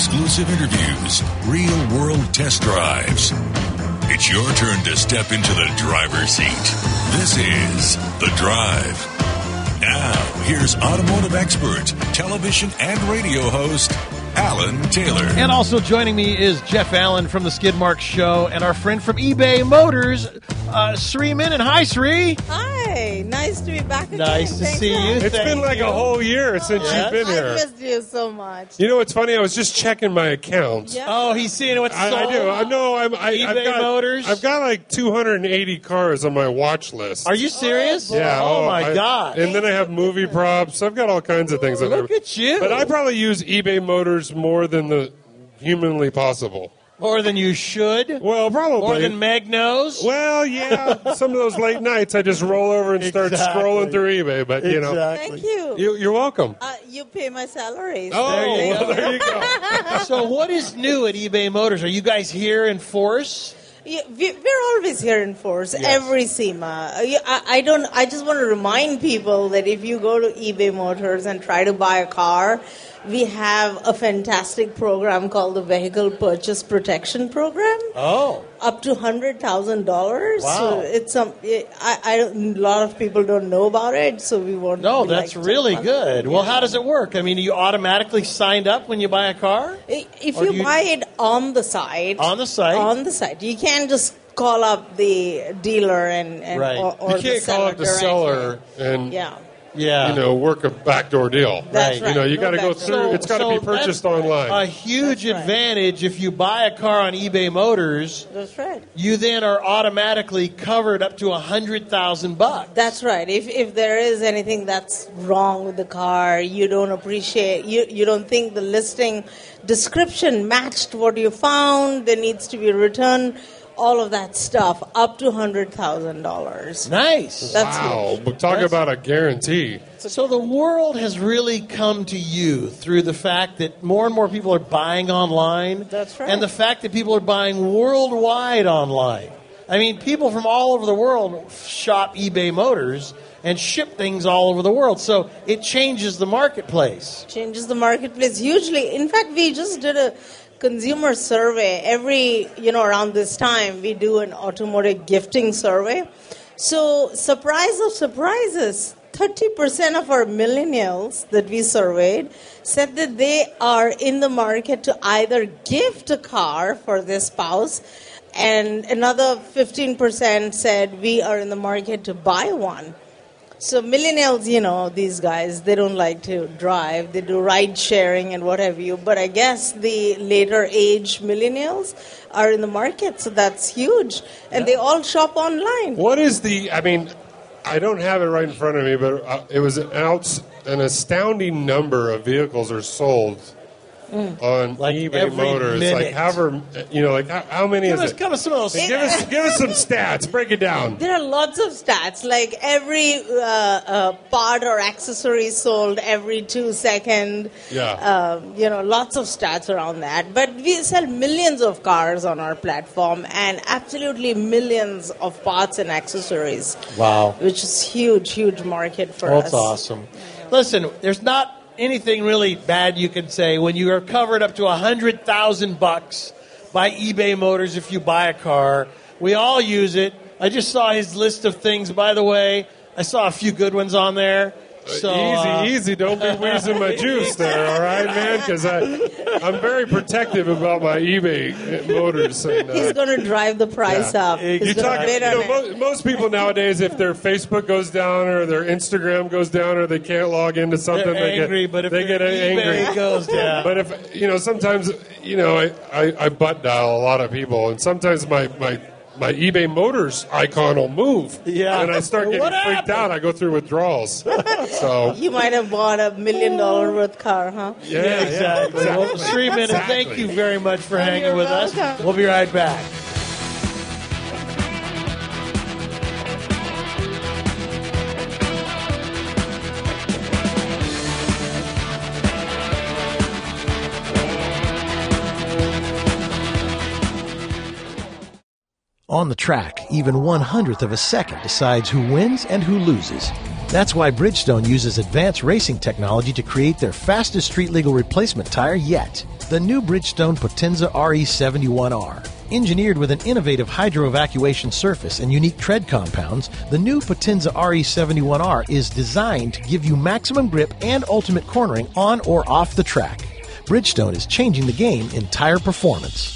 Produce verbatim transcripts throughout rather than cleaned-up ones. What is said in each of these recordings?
exclusive interviews, real-world test drives. It's your turn to step into the driver's seat. This is The Drive. Now, here's automotive expert, television and radio host, Alan Taylor. And also joining me is Jeff Allen from the Skidmark Show and our friend from eBay Motors, uh, Sri Menon. Hi, Sri. Hi. Nice to be back again. Nice to Thanks see you. It's Thank been like you. a whole year since Yes. you've been I here. missed you so much. You know what's funny? I was just checking my accounts. Yeah. Oh, he's seeing what's I, sold. I do. I know. I'm, I, eBay I've got, Motors? I've got like two hundred eighty cars on my watch list. Are you serious? Yeah. Oh, my I- God. And then I have movie props. I've got all kinds of things. on Look there. at you. But I probably use eBay Motors more than the humanly possible. More than you should. Well, probably. More than Meg knows. Well, yeah. Some of those late nights, I just roll over and start Exactly. scrolling through eBay. But you know, Thank you. you, you're welcome. uh, you pay my salary. Oh, There you well, go. there you go. So what is new at eBay Motors? Are you guys here in force? Yeah, we, we're always here in force, every SEMA. Uh, yeah, I, I don't. I just want to remind people that if you go to eBay Motors and try to buy a car, we have a fantastic program called the Vehicle Purchase Protection Program. Oh. Up to one hundred thousand dollars. Wow. So it's some. It, I, I don't, a lot of people don't know about it, so we won't. No, we that's like to really talk about good. it. Well, Yeah. how does it work? I mean, are you automatically signed up when you buy a car? If Or you, do you- buy it on the site, On the site? on the site, you can't just call up the dealer and, and Right. or, or You can't the call seller up the directly. seller and Yeah, Yeah. you know work a backdoor deal. that's Right. right. You know, you No got to go backdoor. through. So- it's got to so be purchased that's online. A huge That's right. advantage if you buy a car on eBay Motors, That's right. you then are automatically covered up to a hundred thousand bucks. That's right. If if there is anything that's wrong with the car, you don't appreciate, you you don't think the listing description matched what you found, there needs to be a return. All of that stuff up to hundred thousand dollars. Nice. That's wow, huge. but talk That's- about a guarantee. So the world has really come to you through the fact that more and more people are buying online. That's right. And the fact that people are buying worldwide online. I mean, people from all over the world shop eBay Motors and ship things all over the world. So it changes the marketplace. Changes the marketplace hugely. In fact, we just did a consumer survey. Every, you know, around this time, we do an automotive gifting survey. So, surprise of surprises, thirty percent of our millennials that we surveyed said that they are in the market to either gift a car for their spouse, and another fifteen percent said we are in the market to buy one. So millennials, you know, these guys, they don't like to drive. They do ride sharing and what have you. But I guess the later age millennials are in the market, so that's huge. And they all shop online. What is the? I mean, I don't have it right in front of me, but uh, it was an outs, an astounding number of vehicles are sold on Like eBay every Motors. minute. Like however, you know, like how, how many Give is us, it? give us some of those. Give us, give us some stats. Break it down. There are lots of stats, like every uh, uh, part or accessory sold every two seconds. Yeah. Um, you know, lots of stats around that. But we sell millions of cars on our platform and absolutely millions of parts and accessories. Wow. Which is huge, huge market for Well, us. that's awesome. Listen, there's not anything really bad you can say when you are covered up to a hundred thousand bucks by eBay Motors if you buy a car. We all use it. I just saw his list of things. By the way, I saw a few good ones on there. So, easy, uh, easy. Don't be wheezing my juice there, all right, man? Because I'm very protective about my eBay Motors. And, uh, He's going to drive the price Yeah. up. You He's You gonna talk, bid you know, on mo- it. most people nowadays, if their Facebook goes down or their Instagram goes down or they can't log into something, they're they angry, get but if they get their angry. eBay goes down. But if you know, sometimes you know, I, I, I butt dial a lot of people, and sometimes my my. My eBay Motors icon will move, Yeah. and I start getting What freaked happened? out. I go through withdrawals. So You might have bought a million dollar worth car, huh? yeah, Yeah, exactly. yeah, Well, Sri Menon, Exactly. thank you very much for hanging You're with us. welcome. We'll be right back. On the track, even one hundredth of a second decides who wins and who loses. That's why Bridgestone uses advanced racing technology to create their fastest street-legal replacement tire yet. The new Bridgestone Potenza R E seventy-one R. Engineered with an innovative hydro-evacuation surface and unique tread compounds, the new Potenza R E seventy-one R is designed to give you maximum grip and ultimate cornering on or off the track. Bridgestone is changing the game in tire performance.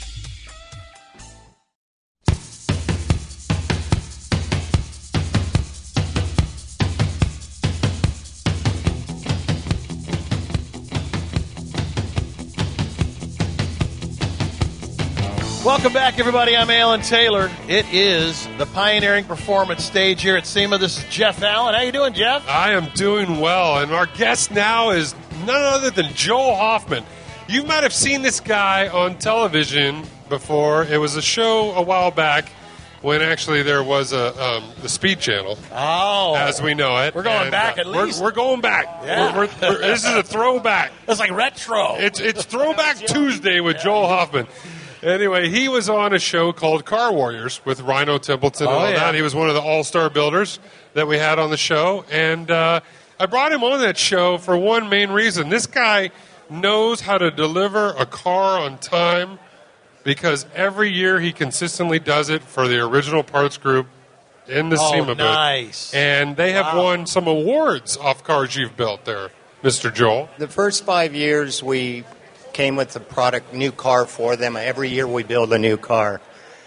Welcome back, everybody. I'm Alan Taylor. It is the Pioneering Performance stage here at SEMA. This is Jeff Allen. How you doing, Jeff? I am doing well, and our guest now is none other than Joel Hoffman. You might have seen this guy on television before. It was a show a while back when actually there was a um, the Speed Channel, oh, as we know it. We're going and, back uh, at least. We're, we're going back. Yeah. We're, we're, we're, this is a throwback. It's like retro. It's it's Throwback Tuesday with Joel Hoffman. Anyway, he was on a show called Car Warriors with Rhino Templeton and oh, all yeah. that. He was one of the all-star builders that we had on the show. And uh, I brought him on that show for one main reason. This guy knows how to deliver a car on time because every year he consistently does it for the Original Parts Group in the oh, SEMA booth. nice. And they have wow. won some awards off cars you've built there, Mister Joel. The first five years we came with the product, new car for them. Every year we build a new car.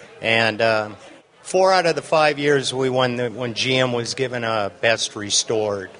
And um, four out of the five years we won the, when G M was given a Best Restored.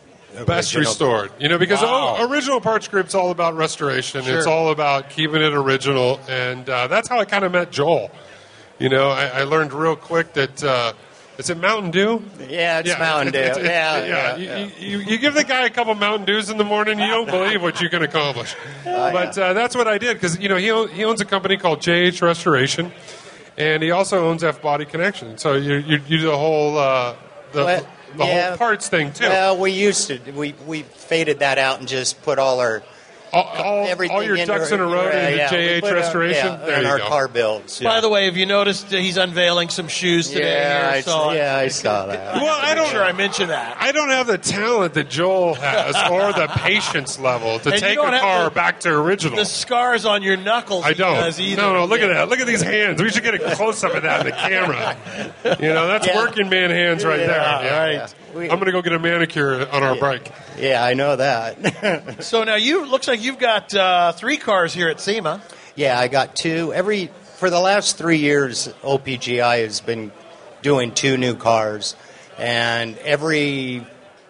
Best original. restored. You know, because Wow. oh, Original Parts Group's all about restoration. Sure. It's all about keeping it original. And uh, that's how I kind of met Joel. You know, I, I learned real quick that, uh, is it Mountain Dew? Yeah, it's Mountain Dew. it's- it's- yeah, yeah. yeah, You, yeah. You, you give the guy a couple Mountain Dews in the morning, you don't believe what you can accomplish. But uh, that's what I did because, you know, he, own, he owns a company called J H Restoration, and he also owns F Body Connection. So you, you, you do the whole uh, the, Well, the yeah. whole parts thing, too. Well, we used to. We we faded that out and just put all our all, all, everything all your into ducks our- in a row yeah, into yeah, J we H put our- Restoration. yeah, there and you our go. car builds. By the way, have you noticed uh, he's unveiling some shoes today? yeah, here, I, so yeah, I saw that. Well, I I'm don't sure I mentioned that. I don't have the talent that Joel has or the patience level to And you take a don't have car the- back to original. The scars on your knuckles. I he don't. does either. No, no, look Yeah. at that. Look at these hands. We should get a close up of that in the camera. You know, that's Yeah. working man hands right Yeah, there. Yeah. right. We- I'm going to go get a manicure on our break. Yeah, I know that. So now you looks like you've got uh, three cars here at SEMA. Yeah, I got two. Every for the last three years, O P G I has been doing two new cars, and every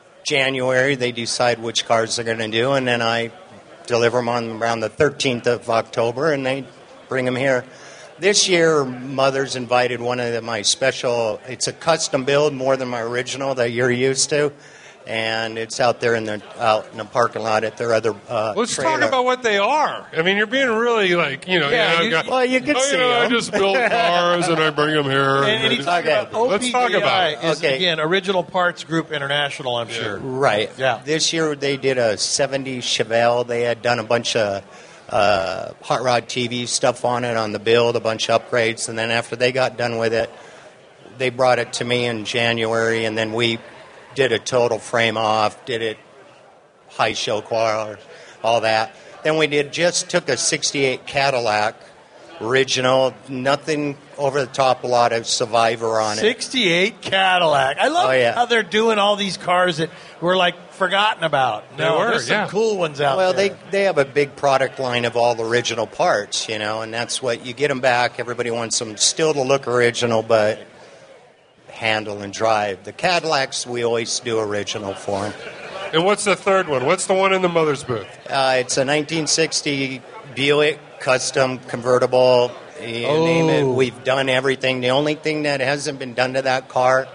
January they decide which cars they're going to do, and then I deliver them on around the thirteenth of October, and they bring them here. This year, Mother's invited one of the, my special. It's a custom build more than my original that you're used to. And it's out there in the out in the parking lot at their other. Uh, Let's trailer. talk about what they are. I mean, you're being really like, you know, Yeah, yeah, you- I've got, well, you can oh, see you know, I them. just build cars and I bring them here. And, and and I he's just- talking Okay. about O P G I Let's talk about it. is, Okay. again, Original Parts Group International, I'm sure. Right. Yeah. This year they did a seventies Chevelle. They had done a bunch of uh, Hot Rod T V stuff on it on the build, a bunch of upgrades, and then after they got done with it, they brought it to me in January, and then we did a total frame off, did it high show choir, all that. Then we did just took a sixty-eight Cadillac, original, nothing over the top, a lot of Survivor on it. sixty-eight Cadillac. I love Oh, yeah. how they're doing all these cars that were like forgotten about. No, were, there's some yeah. cool ones out Well, there. they they have a big product line of all the original parts, you know, and that's what you get them back. Everybody wants them still to look original, but handle and drive. The Cadillacs, we always do original for them. And what's the third one? What's the one in the mother's booth? Uh, it's a nineteen sixty Buick custom convertible. You name it. Oh. We've done everything. The only thing that hasn't been done to that car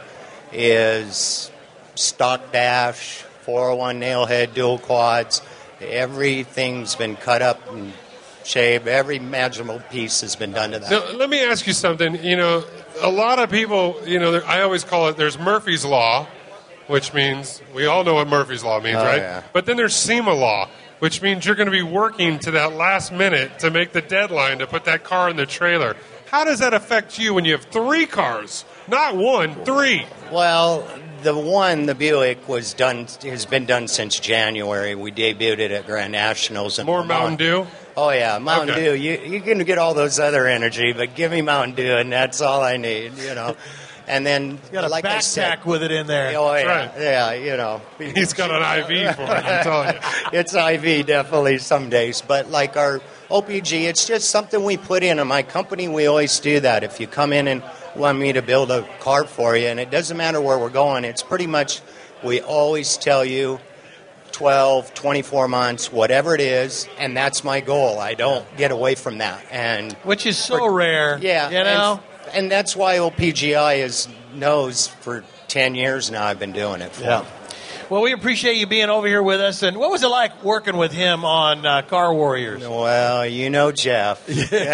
is stock dash, four oh one nail head, dual quads. Everything's been cut up and shaved. Every imaginable piece has been done to that. Now, let me ask you something. You know, a lot of people, you know, I always call it, there's Murphy's Law, which means, we all know what Murphy's Law means, Oh, right? yeah. But then there's SEMA Law, which means you're going to be working to that last minute to make the deadline to put that car in the trailer. How does that affect you when you have three cars? Not one, three. Well, the one, the Buick, was done. Has been done since January. We debuted it at Grand Nationals. And More Mountain Dew? Oh, yeah, Mountain Okay. Dew. You, you can get all those other energy, but give me Mountain Dew, and that's all I need, you know. And then, You got a like I said, backpack with it in there. oh, yeah, right. yeah, you know. He's got an I V for it, I'm telling you. It's I V definitely some days, but like our O P G, it's just something we put in. In my company, we always do that. If you come in and want me to build a car for you, and it doesn't matter where we're going, it's pretty much, we always tell you twelve, twenty-four months, whatever it is, and that's my goal. I don't get away from that. And Which is so rare. yeah, You know? and, and that's why O P G I is knows for ten years now. I've been doing it for. Yeah. Well, we appreciate you being over here with us. And what was it like working with him on uh, Car Warriors? Well, you know Jeff.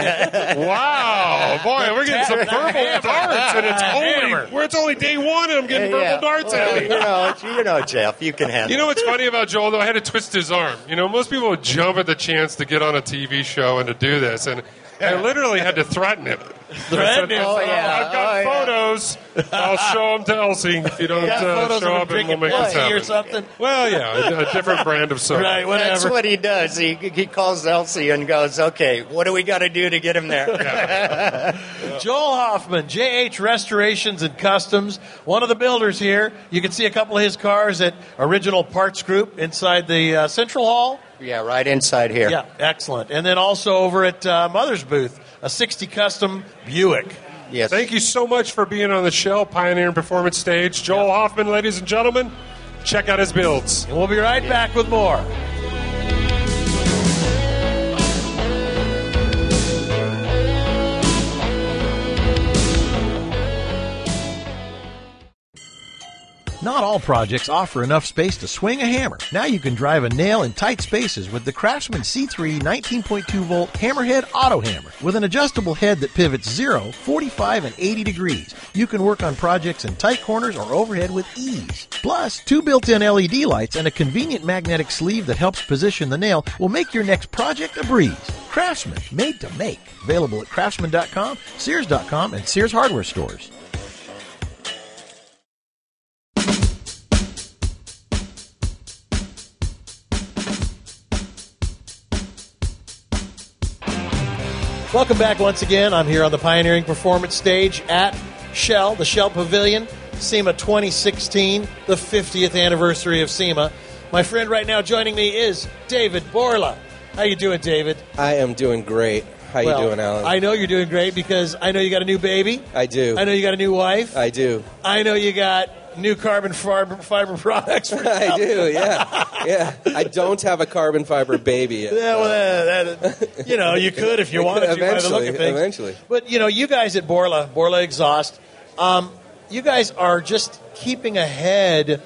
Wow, boy, we're getting some purple darts, and it's Hammer. only where it's only day one, and I'm getting purple Yeah. darts Well, at you me. know, you know Jeff. You can handle You know it. what's funny about Joel, though? I had to twist his arm. You know, most people would jump at the chance to get on a T V show and to do this, and I literally had to threaten him. Threaten him? Oh, yeah. I've got Oh, yeah. photos. I'll show them to Elsie if you don't Got uh, photos show of him up, and we'll drinking make this whiskey or happen. something? Well, yeah, a, a different brand of soda. Right, whatever. That's what he does. He he calls Elsie and goes, "Okay, what do we got to do to get him there?" Joel Hoffman, J H Restorations and Customs, one of the builders here. You can see a couple of his cars at Original Parts Group inside the uh, Central Hall. Yeah, right inside here. Yeah, excellent. And then also over at uh, Mother's booth, a sixty Custom Buick. Yes. Thank you so much for being on the show, Pioneering Performance Stage. Joel Hoffman, ladies and gentlemen, check out his builds. And we'll be right back with more. Not all projects offer enough space to swing a hammer. Now you can drive a nail in tight spaces with the Craftsman C three nineteen point two volt Hammerhead Auto Hammer. With an adjustable head that pivots zero, forty-five, and eighty degrees, you can work on projects in tight corners or overhead with ease. Plus, two built-in L E D lights and a convenient magnetic sleeve that helps position the nail will make your next project a breeze. Craftsman, made to make. Available at craftsman dot com, sears dot com, and Sears hardware stores. Welcome back once again. I'm here on the Pioneering Performance Stage at Shell, the Shell Pavilion, SEMA twenty sixteen, the fiftieth anniversary of SEMA. My friend right now joining me is David Borla. How you doing, David? I am doing great. How Well, you doing, Alan? I know you're doing great because I know you got a new baby. I do. I know you got a new wife. I do. I know you got new carbon fiber, fiber products. For I do, yeah. Yeah. I don't have a carbon fiber baby yet. Yeah, well, that, that, you know, you could if you wanted to by the look Eventually, of things. eventually. But, you know, you guys at Borla, Borla Exhaust, um, you guys are just keeping ahead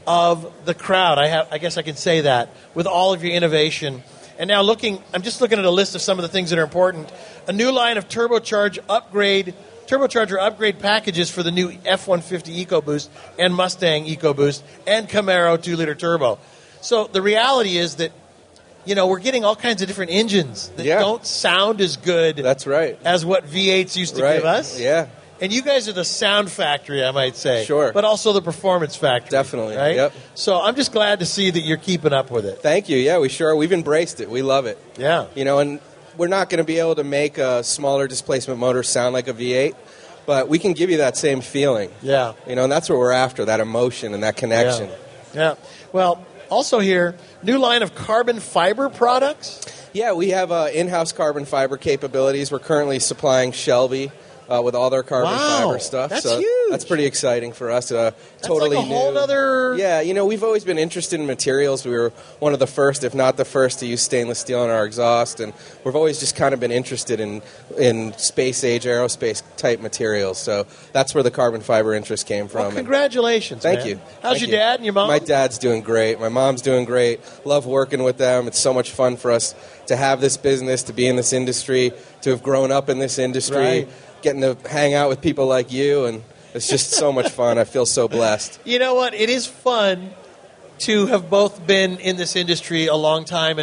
of the crowd. I have, I guess I can say that, with all of your innovation. And now looking, I'm just looking at a list of some of the things that are important. A new line of turbocharge upgrade, turbocharger upgrade packages for the new F one fifty EcoBoost and Mustang EcoBoost and Camaro two liter turbo. So the reality is that, you know, we're getting all kinds of different engines that Yeah. don't sound as good That's right. as what V eights used to Right. give us. Yeah. And you guys are the sound factory, I might say. Sure. But also the performance factory. Definitely, Right? yep. So I'm just glad to see that you're keeping up with it. Thank you. Yeah, we sure. We've embraced it. We love it. Yeah. You know, and we're not going to be able to make a smaller displacement motor sound like a V eight, but we can give you that same feeling. Yeah. You know, and that's what we're after, that emotion and that connection. Yeah. Well, also here, new line of carbon fiber products. Yeah, we have uh, in-house carbon fiber capabilities. We're currently supplying Shelby uh, with all their carbon Wow, fiber stuff. that's so huge. That's pretty exciting for us. Uh, That's totally like a whole new. other... Yeah, you know, we've always been interested in materials. We were one of the first, if not the first, to use stainless steel in our exhaust, and we've always just kind of been interested in in space-age aerospace type materials. So that's where the carbon fiber interest came from. Well, And- congratulations, Thank man. you. How's Thank your you. dad and your mom? My dad's doing great. My mom's doing great. Love working with them. It's so much fun for us to have this business, to be in this industry, to have grown up in this industry, Right. getting to hang out with people like you, and it's just so much fun. I feel so blessed. You know what? It is fun to have both been in this industry a long time and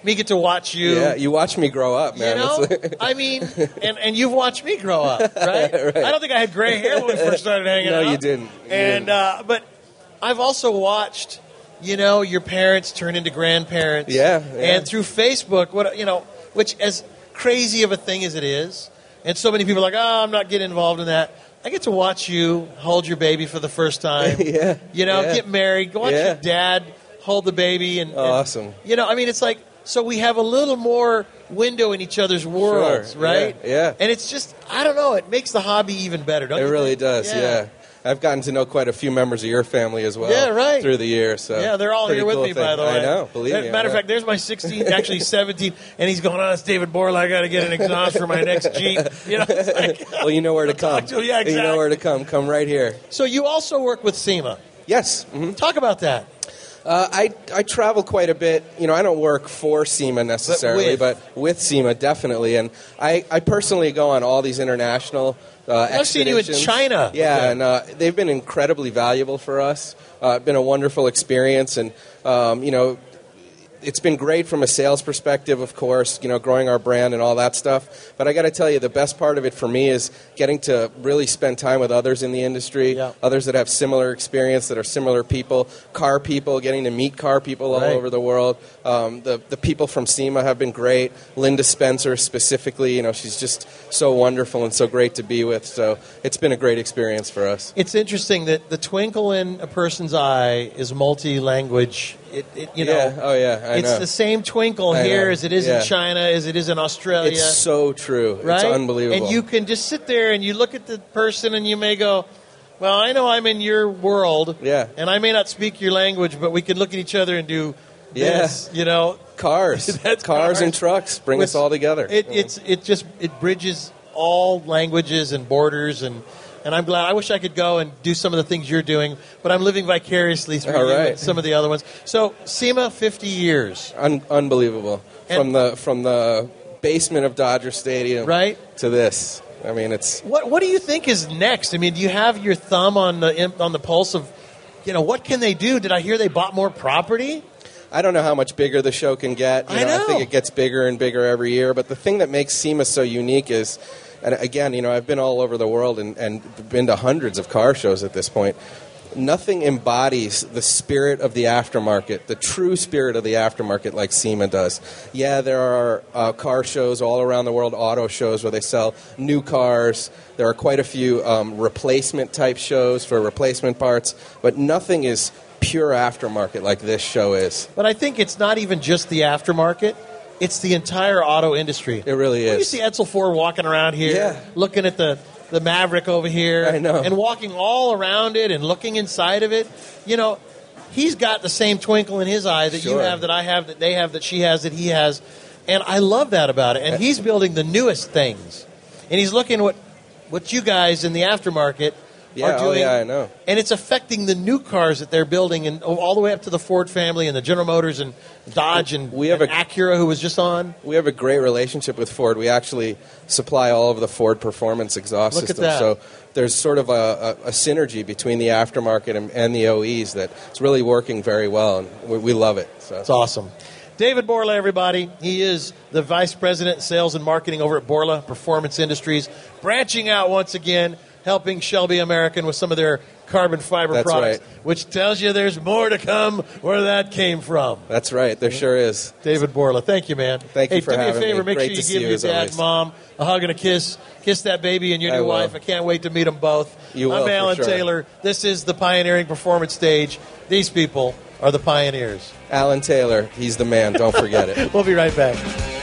me get to watch you. Yeah, you watch me grow up, man. You know, It's- I mean, and, and you've watched me grow up, right? Right. I don't think I had gray hair when we first started hanging No, out. you didn't. You and didn't. Uh, but I've also watched, you know, your parents turn into grandparents. Yeah, yeah. And through Facebook, what you know, which as crazy of a thing as it is, and so many people are like, oh, I'm not getting involved in that. I get to watch you hold your baby for the first time. Yeah, You know, yeah. get married, go watch Yeah. your dad hold the baby, and, and Awesome. you know, I mean, it's like so we have a little more window in each other's worlds, Sure. right? Yeah, yeah. And it's just, I don't know, it makes the hobby even better, don't It you really think? does, yeah. I've gotten to know quite a few members of your family as well. Yeah, right. Through the years, so Yeah, they're all pretty here with cool me, by thing. the way. I know, believe As me. a matter I of know. fact, there's my sixteen, actually seventeen, and he's going, oh, it's David Borla, I got to get an exhaust for my next Jeep. You know, it's like, well, you know where to come. talk to him. Yeah, You know exactly. where to come. Come right here. So you also work with SEMA. Yes. hmm Talk about that. Uh, I I travel quite a bit. You know, I don't work for SEMA necessarily, But but with, SEMA definitely. And I, I personally go on all these international uh, I've seen you in expeditions. China. Yeah, Okay. and uh, they've been incredibly valuable for us. Uh, been a wonderful experience, and um, you know. It's been great from a sales perspective, of course, you know, growing our brand and all that stuff. But I got to tell you, the best part of it for me is getting to really spend time with others in the industry, Yeah. others that have similar experience, that are similar people, car people, getting to meet car people all Right. over the world. Um, the the people from SEMA have been great. Linda Spencer specifically, you know, she's just so wonderful and so great to be with. So it's been a great experience for us. It's interesting that the twinkle in a person's eye is multi-language. It, it, you know, Yeah. Oh, yeah, I it's know. the same twinkle I here know. as it is Yeah. in China, as it is in Australia. It's so true. right? It's unbelievable. And you can just sit there and you look at the person and you may go, well, I know I'm in your world. Yeah. And I may not speak your language, but we can look at each other and do Yeah. this, you know. Cars, That's cars, cars. and trucks bring Which- us all together. It, it's it just it bridges all languages and borders, and and I'm glad. I wish I could go and do some of the things you're doing, but I'm living vicariously through All you right. and some of the other ones. So SEMA, fifty years, Un- unbelievable. And- from the from the basement of Dodger Stadium, right? to this. I mean, it's What what do you think is next? I mean, do you have your thumb on the on the pulse of, you know, what can they do? Did I hear they bought more property? I don't know how much bigger the show can get. You I know. I think it gets bigger and bigger every year. But the thing that makes SEMA so unique is, and again, you know, I've been all over the world and, and been to hundreds of car shows at this point. Nothing embodies the spirit of the aftermarket, the true spirit of the aftermarket like SEMA does. Yeah, there are uh, car shows all around the world, auto shows where they sell new cars. There are quite a few um, replacement type shows for replacement parts, but nothing is pure aftermarket like this show is. But I think it's not even just the aftermarket. It's the entire auto industry. It really When you is. see Edsel Ford walking around here, Yeah. looking at the, the Maverick over here, I know. and walking all around it and looking inside of it, you know, he's got the same twinkle in his eye that you Sure. have, that I have, that they have, that she has, that he has. And I love that about it. And he's building the newest things. And he's looking what what you guys in the aftermarket Yeah, are oh, doing. yeah, I know. And it's affecting the new cars that they're building, and all the way up to the Ford family and the General Motors and Dodge and, We have and a- Acura, who was just on. We have a great relationship with Ford. We actually supply all of the Ford Performance exhaust Look at systems. that. So there's sort of a, a, a synergy between the aftermarket and, and the O Es that it's really working very well, and we, we love it. So. It's awesome. David Borla, everybody. He is the Vice President, Sales and Marketing over at Borla Performance Industries, branching out once again, helping Shelby American with some of their carbon fiber That's products, right. which tells you there's more to come where that came from. That's right. There sure is. David Borla, thank you, man. Thank you hey, for do me a having favor. me. Make Great sure you to see give you your as dad, always. mom a hug and a kiss. Kiss that baby and your I new will. wife. I can't wait to meet them both. You I'm will, for Alan sure. Taylor. This is the Pioneering Performance Stage. These people are the pioneers. Alan Taylor, he's the man. Don't forget it. We'll be right back.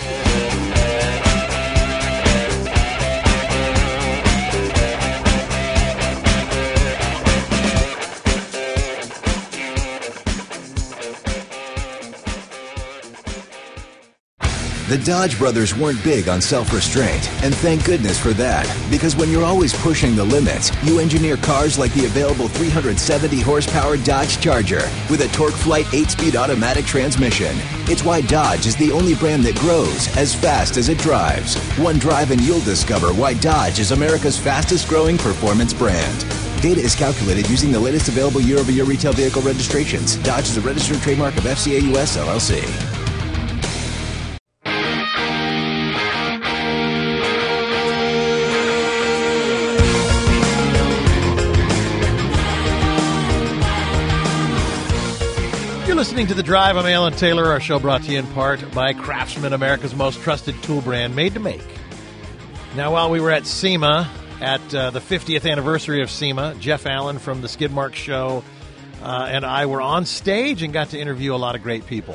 The Dodge brothers weren't big on self-restraint, and thank goodness for that, because when you're always pushing the limits, you engineer cars like the available three hundred seventy horsepower Dodge Charger with a TorqueFlite eight-speed automatic transmission. It's why Dodge is the only brand that grows as fast as it drives. One drive and you'll discover why Dodge is America's fastest-growing performance brand. Data is calculated using the latest available year-over-year retail vehicle registrations. Dodge is a registered trademark of F C A U S L L C. listening to The Drive. I'm Alan Taylor. Our show brought to you in part by Craftsman, America's most trusted tool brand, made to make. Now, while we were at SEMA, at uh, the fiftieth anniversary of SEMA, Jeff Allen from the Skidmark Show uh, and I were on stage and got to interview a lot of great people.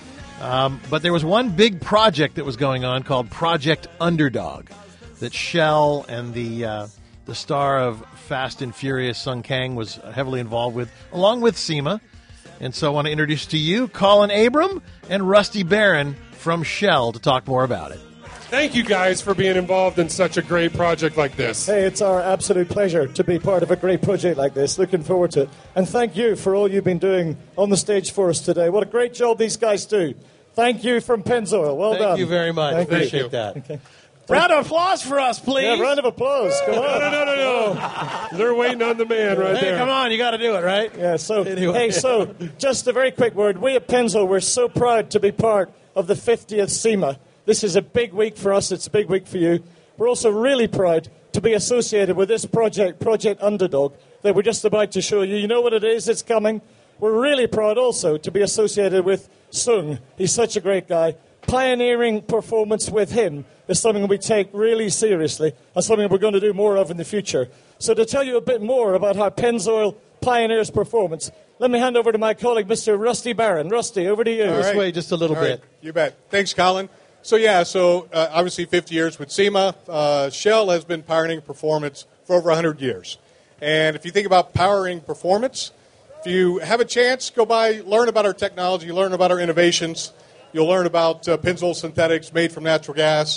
Um, but there was one big project that was going on called Project Underdog that Shell and the uh, the star of Fast and Furious, Sung Kang, was heavily involved with, along with SEMA. And so I want to introduce to you Colin Abram and Rusty Barron from Shell to talk more about it. Thank you guys for being involved in such a great project like this. Hey, it's our absolute pleasure to be part of a great project like this. Looking forward to it. And thank you for all you've been doing on the stage for us today. What a great job these guys do. Thank you from Pennzoil. Well Thank done. Thank you very much. Thank Appreciate you. that. Okay. Round of applause for us, please. Yeah, round of applause. Come on. No, no, no, no, no. They're waiting on the man right hey, there. Come on, you got to do it, right? Yeah, so, Anyway. hey, so, just a very quick word. We at Pennzoil, we're so proud to be part of the fiftieth SEMA. This is a big week for us. It's a big week for you. We're also really proud to be associated with this project, Project Underdog, that we're just about to show you. You know what it is? It's coming. We're really proud also to be associated with Sung. He's such a great guy. Pioneering performance with him is something we take really seriously and something we're going to do more of in the future. So to tell you a bit more about how Pennzoil pioneers performance, let me hand over to my colleague, Mister Rusty Barron. Rusty, over to you. This right. way just a little All bit. right. You bet. Thanks, Colin. So, yeah, so uh, obviously fifty years with SEMA. Uh, Shell has been pioneering performance for over one hundred years. And if you think about powering performance, if you have a chance, go by, learn about our technology, learn about our innovations. You'll learn about uh, Pennzoil synthetics made from natural gas.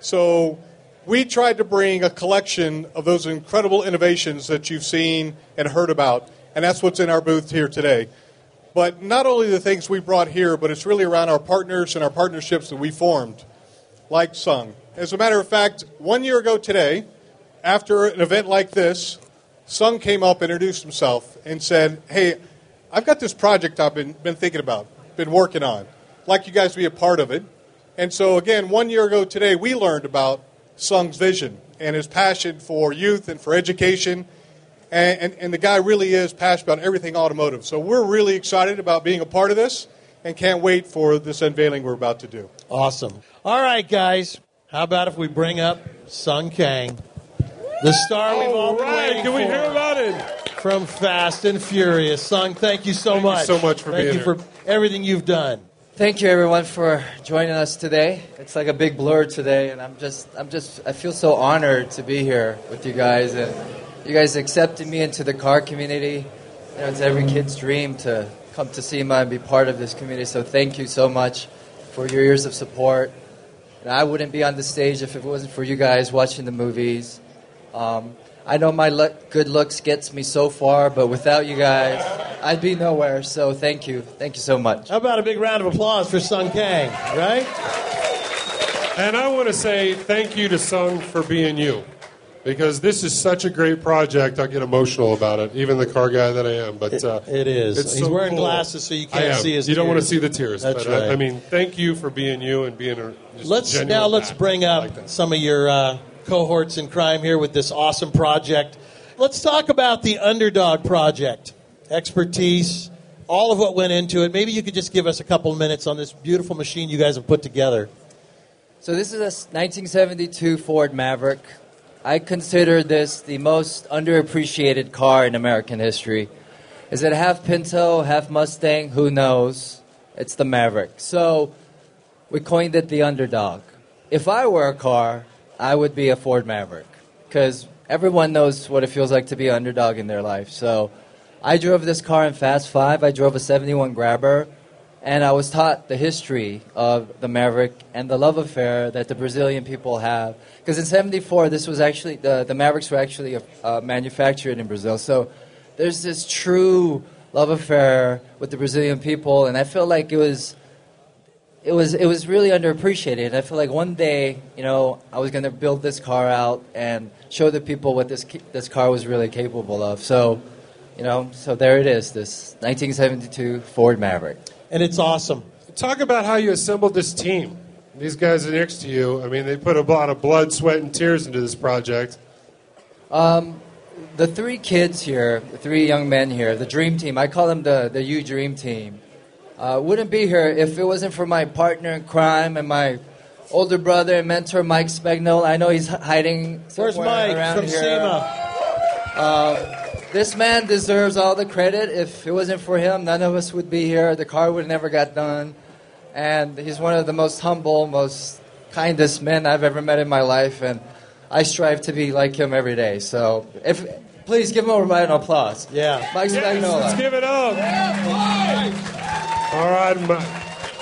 So we tried to bring a collection of those incredible innovations that you've seen and heard about, and that's what's in our booth here today. But not only the things we brought here, but it's really around our partners and our partnerships that we formed, like Sung. As a matter of fact, one year ago today, after an event like this, Sung came up, introduced himself, and said, hey, I've got this project I've been, been thinking about, been working on. I'd like you guys to be a part of it. And so, again, one year ago today, we learned about Sung's vision and his passion for youth and for education. And, and, and the guy really is passionate about everything automotive. So we're really excited about being a part of this and can't wait for this unveiling we're about to do. Awesome. All right, guys. How about if we bring up Sung Kang, the star we've all been right. waiting Can we for, hear about it? from Fast and Furious. Sung, thank you so Thank you much. so much for thank being you here. for everything you've done. Thank you, everyone, for joining us today. It's like a big blur today, and I'm just, I'm just, I feel so honored to be here with you guys, and you guys accepted me into the car community. You know, it's every kid's dream to come to SEMA and be part of this community. So thank you so much for your years of support. And I wouldn't be on the stage if it wasn't for you guys watching the movies. Um, I know my look, good looks gets me so far, but without you guys, I'd be nowhere. So thank you. Thank you so much. How about a big round of applause for Sung Kang, right? And I want to say thank you to Sung for being you. Because this is such a great project, I get emotional about it, even the car guy that I am. But uh, It is. It's He's so wearing cool. glasses, so you I can't am. see his You don't want to tears. see the tears. That's but I, right. I mean, thank you for being you and being a just Let's genuine now let's guy. bring I up like that. some of your uh, cohorts in crime here with this awesome project. Let's talk about the Underdog project. Expertise, all of what went into it. Maybe you could just give us a couple of minutes on this beautiful machine you guys have put together. So this is a nineteen seventy-two Ford Maverick. I consider this the most underappreciated car in American history. Is it half Pinto, half Mustang? Who knows? It's the Maverick. So we coined it the Underdog. If I were a car, I would be a Ford Maverick because everyone knows what it feels like to be an underdog in their life. So I drove this car in Fast Five. I drove a seventy-one Grabber. And I was taught the history of the Maverick and the love affair that the Brazilian people have. Because in seventy-four, this was actually, the, the Mavericks were actually uh, manufactured in Brazil. So there's this true love affair with the Brazilian people. And I feel like it was, it was, it was really underappreciated. And I feel like one day, you know, I was going to build this car out and show the people what this, this car was really capable of. So, you know, so there it is, this nineteen seventy-two Ford Maverick. And it's awesome. Talk about how you assembled this team. These guys are next to you. I mean, they put a lot of blood, sweat, and tears into this project. Um, the three kids here, the three young men here, the dream team, I call them the, the U Dream Team. Uh, uh, wouldn't be here if it wasn't for my partner in crime and my older brother and mentor, Mike Spagnol. I know he's hiding Where's somewhere Mike around from here. SEMA? Uh, this man deserves all the credit. If it wasn't for him, none of us would be here. The car would have never got done. And he's one of the most humble, most kindest men I've ever met in my life. And I strive to be like him every day. So if please give him a round of applause. Yeah. Mike Yes, Spagnola. let's give it up. All right, Mike.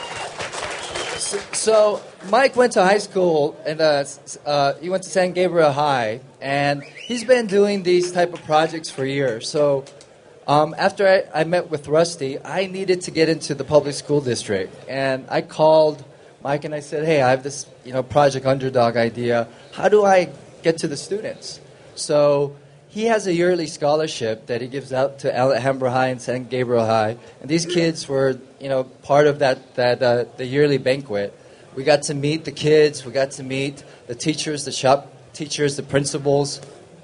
So Mike went to high school, and uh, uh, he went to San Gabriel High, and he's been doing these type of projects for years. So um, after I, I met with Rusty, I needed to get into the public school district, and I called Mike and I said, "Hey, I have this you know Project Underdog idea. How do I get to the students?" So he has a yearly scholarship that he gives out to Alhambra High and San Gabriel High, and these kids were, you know, part of that that uh, the yearly banquet. We got to meet the kids, we got to meet the teachers, the shop teachers, the principals,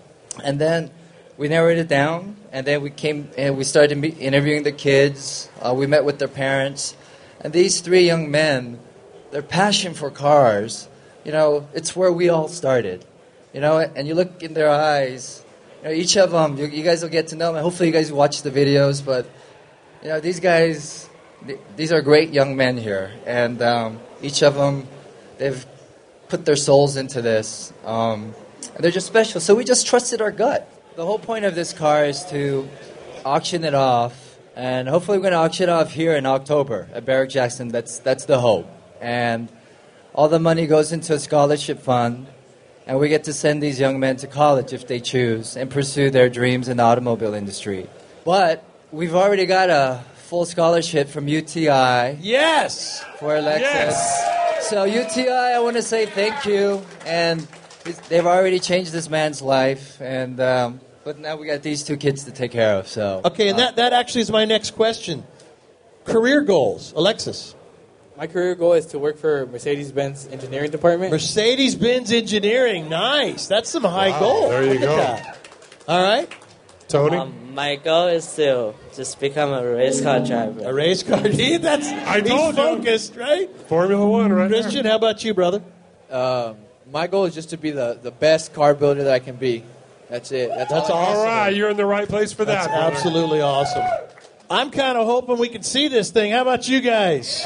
and then we narrowed it down. And then we came and we started meet, interviewing the kids. Uh, we met with their parents, and these three young men, their passion for cars, you know, it's where we all started, you know. And you look in their eyes. You know, each of them, you, you guys will get to know them. Hopefully you guys watch the videos, but, you know, these guys, th- these are great young men here. And um, each of them, they've put their souls into this. Um, and they're just special. So we just trusted our gut. The whole point of this car is to auction it off. And hopefully we're going to auction it off here in October at Barrick Jackson. That's, that's the hope. And all the money goes into a scholarship fund. And we get to send these young men to college if they choose and pursue their dreams in the automobile industry. But we've already got a full scholarship from U T I. Yes! For Alexis. Yes! So U T I, I want to say thank you. And they've already changed this man's life. And um, but now we got these two kids to take care of. So Okay, and uh, that, that actually is my next question. Career goals. Alexis. My career goal is to work for Mercedes-Benz Engineering Department. Mercedes-Benz Engineering. Nice. That's some high Wow, goal. there you Look go. at that. All right. Tony? Um, my goal is to just become a race car driver. A race car. That's, I he's told you. focused, right? Formula One, right? Christian, how about you, brother? Um, my goal is just to be the, the best car builder that I can be. That's it. That's, That's all. I- awesome. All right, you're in the right place for That's that. brother. absolutely awesome. I'm kind of hoping we can see this thing. How about you guys?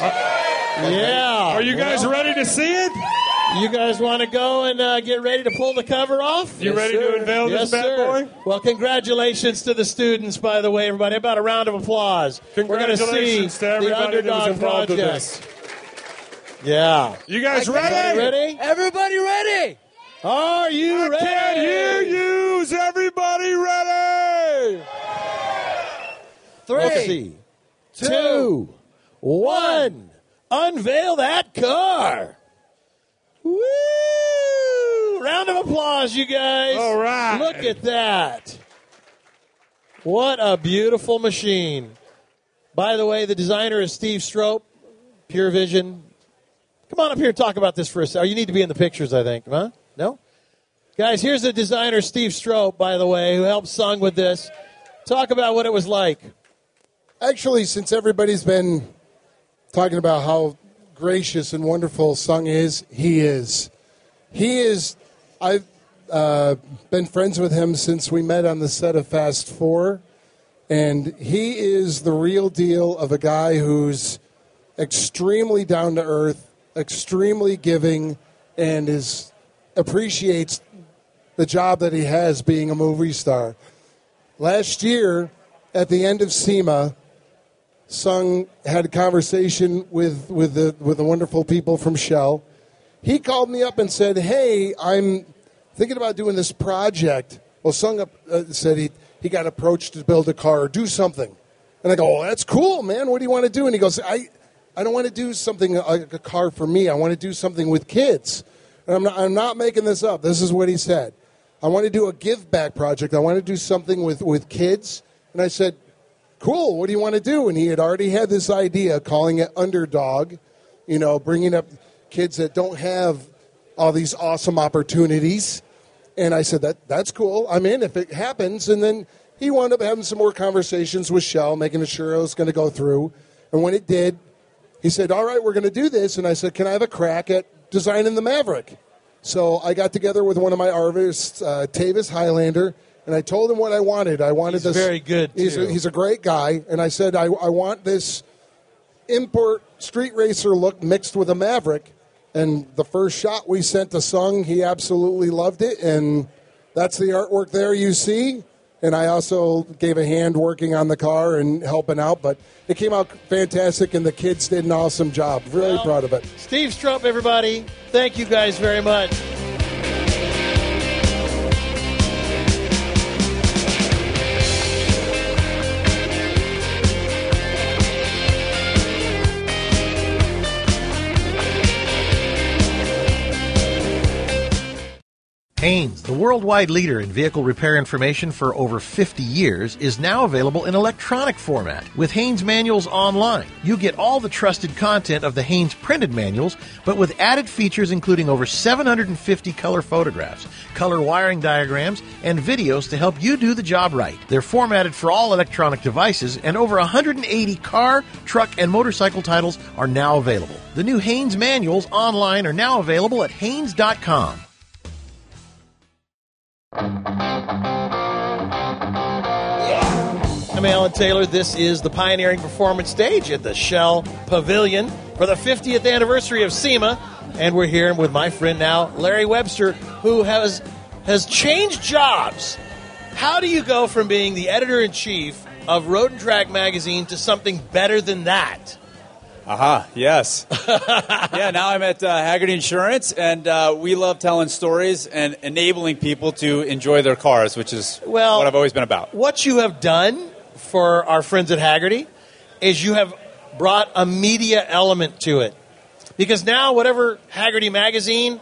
Yeah. Are you guys Well, ready to see it? You guys want to go and uh, get ready to pull the cover off? You ready to unveil Yes, this bad sir. boy? Well, congratulations to the students, by the way, everybody. About a round of applause. We're going to see Congratulations to the everybody that was Underdog involved with Project. Yeah. You guys Everybody ready? ready? everybody ready? Are you I ready? can't hear you. Is everybody ready? Three, two, one. Unveil that car. Woo! Round of applause, you guys. All right. Look at that. What a beautiful machine. By the way, the designer is Steve Strope, Pure Vision. Come on up here and talk about this for a second. You need to be in the pictures, I think. Huh? No? Guys, here's the designer, Steve Strope, by the way, who helped Sung with this. Talk about what it was like. Actually, since everybody's been talking about how gracious and wonderful Sung is, he is. He is. I've uh, been friends with him since we met on the set of Fast Four, and he is the real deal of a guy who's extremely down to earth, extremely giving, and is appreciates the job that he has being a movie star. Last year, at the end of SEMA, Sung had a conversation with, with the with the wonderful people from Shell. He called me up and said, "Hey, I'm thinking about doing this project." Well, Sung up, uh, said he, he got approached to build a car or do something. And I go, "Oh, that's cool, man. What do you want to do?" And he goes, I, I don't want to do something like a car for me. I want to do something with kids. And I'm not, I'm not making this up. This is what he said. I want to do a give back project. I want to do something with, with kids. And I said, cool, what do you want to do? And he had already had this idea, calling it Underdog, you know, bringing up kids that don't have all these awesome opportunities. And I said, that that's cool. I'm in if it happens. And then he wound up having some more conversations with Shell, making sure it was going to go through. And when it did, he said, all right, we're going to do this. And I said, can I have a crack at designing the Maverick? So I got together with one of my artists, uh, Tavis Highlander, and I told him what I wanted. I wanted He's this. very good, He's too. a, he's a great guy. And I said, I, I want this import street racer look mixed with a Maverick. And the first shot we sent to Sung, he absolutely loved it. And that's the artwork there you see. And I also gave a hand working on the car and helping out. But it came out fantastic, and the kids did an awesome job. Really Well, proud of it. Steve Strump, everybody. Thank you guys very much. Haynes, the worldwide leader in vehicle repair information for over fifty years, is now available in electronic format with Haynes Manuals Online. You get all the trusted content of the Haynes printed manuals, but with added features including over seven hundred fifty color photographs, color wiring diagrams, and videos to help you do the job right. They're formatted for all electronic devices, and over one hundred eighty car, truck, and motorcycle titles are now available. The new Haynes Manuals Online are now available at haynes dot com. I'm Alan Taylor. This is the Pioneering Performance Stage at the Shell Pavilion for the fiftieth anniversary of SEMA. And we're here with my friend now, Larry Webster, who has has changed jobs. How do you go from being the editor-in-chief of Road and Track magazine to something better than that? Aha, yes. Yeah, now I'm at uh, Hagerty Insurance, and uh, we love telling stories and enabling people to enjoy their cars, which is Well, what I've always been about. What you have done for our friends at Hagerty is you have brought a media element to it. Because now whatever Hagerty magazine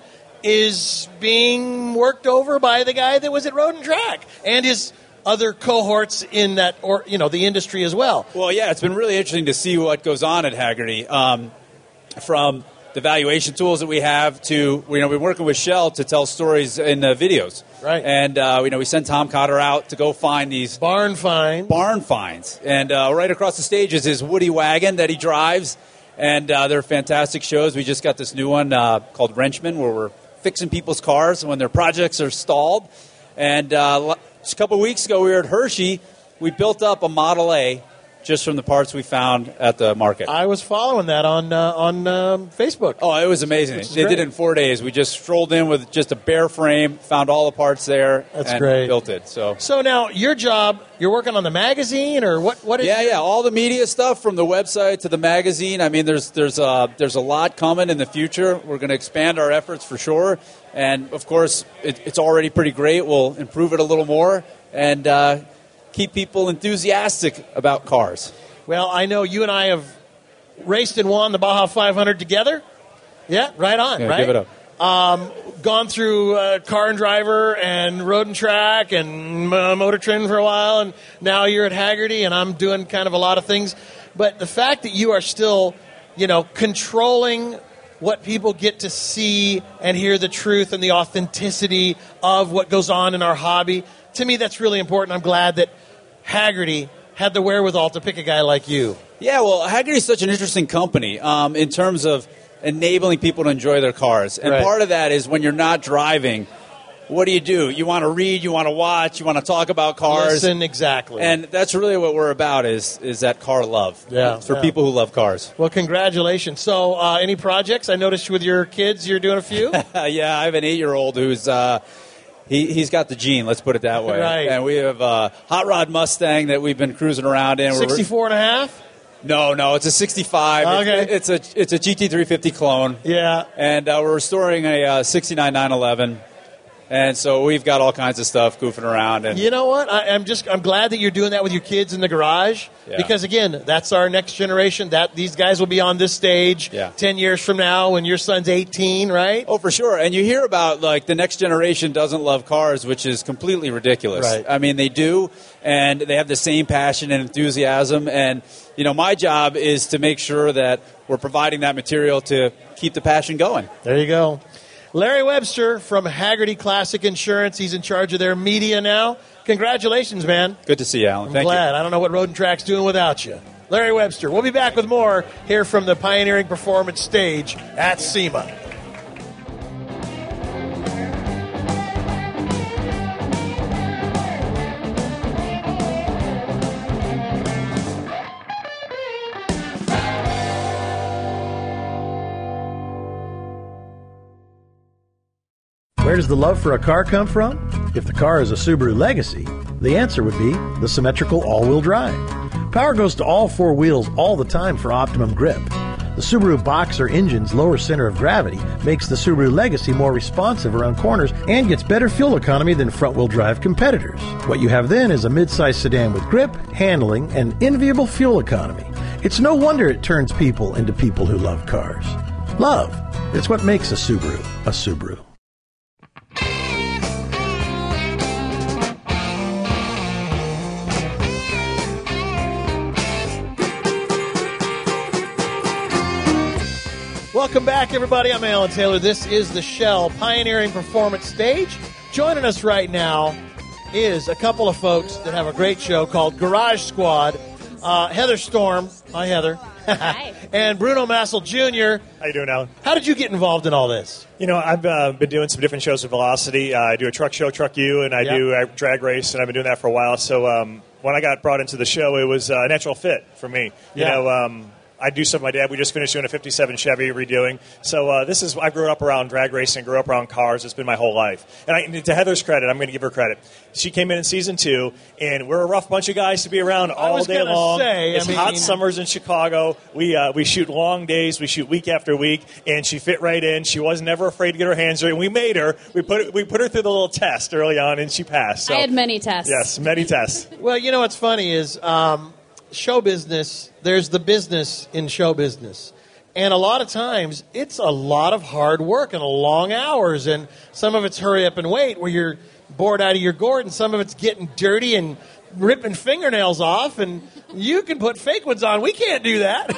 is being worked over by the guy that was at Road and Track and his other cohorts in that, or you know, the industry as well. Well, yeah, it's been really interesting to see what goes on at Hagerty, um, from the valuation tools that we have to, you know, we've been working with Shell to tell stories in uh, videos. Right. And, uh, you know, we sent Tom Cotter out to go find these barn finds. Barn finds. And uh, right across the stage is his Woody wagon that he drives. And uh, they're fantastic shows. We just got this new one uh, called Wrenchman, where we're fixing people's cars when their projects are stalled. And uh, just a couple of weeks ago, we were at Hershey. We built up a Model A just from the parts we found at the market. I was following that on uh, on um, Facebook. Oh, it was amazing. Which is They great. did it in four days. We just strolled in with just a bare frame, found all the parts there, That's and great. built it. So, So now your job, you're working on the magazine, or what? What is yeah, your- yeah, all the media stuff from the website to the magazine. I mean, there's there's uh, there's a lot coming in the future. We're going to expand our efforts for sure, and of course, it, it's already pretty great. We'll improve it a little more and uh, keep people enthusiastic about cars. Well, I know you and I have raced and won the Baja five hundred together. Yeah, right on, Yeah, right? give it up. Um, gone through uh, Car and Driver and Road and Track and uh, Motor Trend for a while, and now you're at Hagerty, and I'm doing kind of a lot of things. But the fact that you are still, you know, controlling what people get to see and hear the truth and the authenticity of what goes on in our hobby, to me that's really important. I'm glad that Hagerty had the wherewithal to pick a guy like you. Yeah, well, Hagerty is such an interesting company um, in terms of enabling people to enjoy their cars. And Right. part of that is when you're not driving, what do you do? You want to read, you want to watch, you want to talk about cars. Listen, exactly. And that's really what we're about is is that car love. Yeah, It's for yeah. people who love cars. Well, congratulations. So, uh, any projects? I noticed with your kids, you're doing a few. Yeah, I have an eight-year-old who's uh, he he's got the gene. Let's put it that way. Right. And we have a hot rod Mustang that we've been cruising around in. We're- sixty-four and a half? No, no, it's a sixty-five. Okay. It's, it's a it's a G T three fifty clone. Yeah. And uh, we're restoring a uh, sixty-nine nine eleven. And so we've got all kinds of stuff goofing around. And You know what? I, I'm just I'm glad that you're doing that with your kids in the garage Yeah. because again, that's our next generation. That these guys will be on this stage Yeah. ten years from now when your son's eighteen, right? Oh, for sure. And you hear about, like, the next generation doesn't love cars, which is completely ridiculous. Right. I mean, they do, and they have the same passion and enthusiasm. And, you know, my job is to make sure that we're providing that material to keep the passion going. There you go. Larry Webster from Hagerty Classic Insurance. He's in charge of their media now. Congratulations, man. Good to see you, Alan. I'm Thank glad. I don't know what Road and Track's doing without you. you. Larry Webster. We'll be back with more here from the Pioneering Performance stage at SEMA. Where does the love for a car come from? If the car is a Subaru Legacy, the answer would be the symmetrical all-wheel drive. Power goes to all four wheels all the time for optimum grip. The Subaru Boxer engine's lower center of gravity makes the Subaru Legacy more responsive around corners and gets better fuel economy than front-wheel drive competitors. What you have then is a midsize sedan with grip, handling, and enviable fuel economy. It's no wonder it turns people into people who love cars. Love. It's what makes a Subaru a Subaru. Welcome back, everybody. I'm Alan Taylor. This is the Shell Pioneering Performance stage. Joining us right now is a couple of folks that have a great show called Garage Squad. Uh, Heather Storm. Hi, Heather. Hi. And Bruno Massel Junior How you doing, Alan? How did you get involved in all this? You know, I've uh, been doing some different shows with Velocity. Uh, I do a truck show, Truck U, and I Yep. do a drag race, and I've been doing that for a while. So um, when I got brought into the show, it was uh, a natural fit for me. You Yeah. know, um, I do some with my dad. We just finished doing a fifty-seven Chevy redoing. So uh, this is, I grew up around drag racing, grew up around cars. It's been my whole life. And, I, and to Heather's credit, I'm going to give her credit. She came in in season two, and we're a rough bunch of guys to be around all was day gonna long. say, I it's mean- hot summers in Chicago. We uh, we shoot long days. We shoot week after week, and she fit right in. She wasn't ever afraid to get her hands dirty. And we made her. We put we put her through the little test early on, and she passed. So, I had many tests. yes, many tests. Well, you know what's funny is um, show business, there's the business in show business. And a lot of times, it's a lot of hard work and long hours. And some of it's hurry up and wait where you're bored out of your gourd. And some of it's getting dirty and ripping fingernails off. And you can put fake ones on. We can't do that.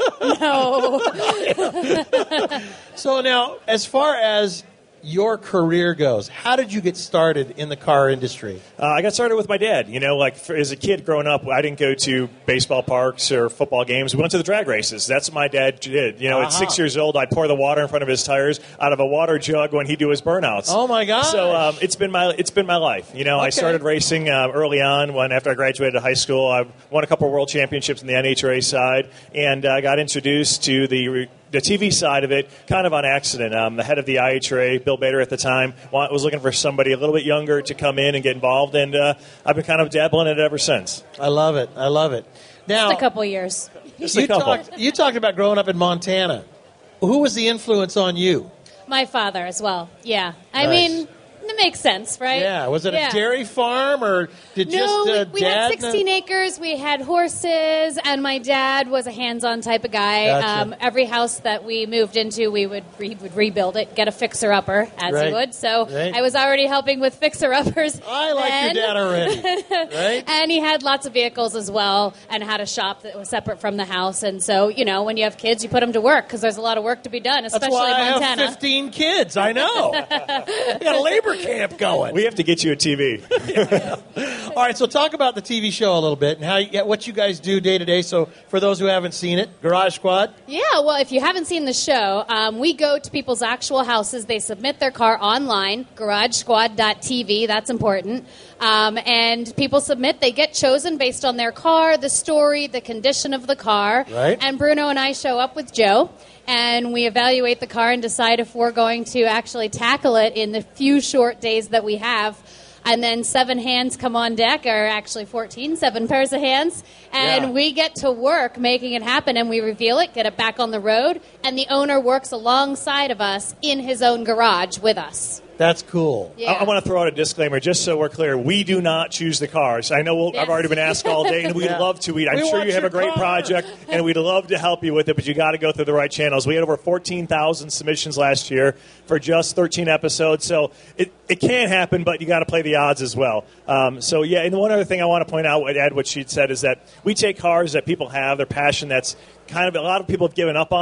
No. So now, as far as your career goes, how did you get started in the car industry? Uh, I got started with my dad. You know, like for, as a kid growing up, I didn't go to baseball parks or football games. We went to the drag races. That's what my dad did. You know, Uh-huh. at six years old, I'd pour the water in front of his tires out of a water jug when he'd do his burnouts. Oh my gosh. So um, it's been my it's been my life. You know, I Okay. started racing uh, early on. When after I graduated high school, I won a couple of world championships in the N H R A side, and I uh, got introduced to the. Re- The T V side of it, kind of on accident. Um, the head of the I H R A, Bill Bader at the time, was looking for somebody a little bit younger to come in and get involved, and uh, I've been kind of dabbling in it ever since. I love it. I love it. Now, Just a couple years. Just a you couple. talked, you talked about growing up in Montana. Who was the influence on you? My father as well. Yeah. I Nice. mean, it makes sense, right? Yeah. Was it Yeah. a dairy farm or did No, just uh, we, we dad? had sixteen acres. We had horses, and my dad was a hands-on type of guy. Gotcha. Um, every house that we moved into, we would re- would rebuild it, get a fixer-upper, as Right. he would. So Right. I was already helping with fixer-uppers. I like then. your dad already. Right? And he had lots of vehicles as well, and had a shop that was separate from the house. And so, you know, when you have kids, you put them to work because there's a lot of work to be done, That's especially why I Montana. have fifteen kids. I know. I got a labor camp going. We have to get you a T V. All right, so talk about the T V show a little bit and how you, what you guys do day to day. So for those who haven't seen it, Garage Squad. Yeah, well, if you haven't seen the show, um, we go to people's actual houses. They submit their car online, garage squad dot t v. That's important. Um, and people submit. They get chosen based on their car, the story, the condition of the car. Right. And Bruno and I show up with Joe, and we evaluate the car and decide if we're going to actually tackle it in the few short days that we have. And then seven hands come on deck, or actually fourteen, seven pairs of hands. And Yeah. we get to work making it happen, and we reveal it, get it back on the road, and the owner works alongside of us in his own garage with us. That's cool. Yeah. I, I want to throw out a disclaimer just so we're clear. We do not choose the cars. I know we'll, Yes. I've already been asked all day, and we'd Yeah. love to. We'd, I'm We sure want you have your a great car. project, and we'd love to help you with it, but you got to go through the right channels. We had over fourteen thousand submissions last year for just thirteen episodes, so it, it can happen, but you got to play the odds as well. Um, so, yeah, and one other thing I want to point out, add what she said, is that we take cars that people have, their passion that's kind of a lot of people have given up on,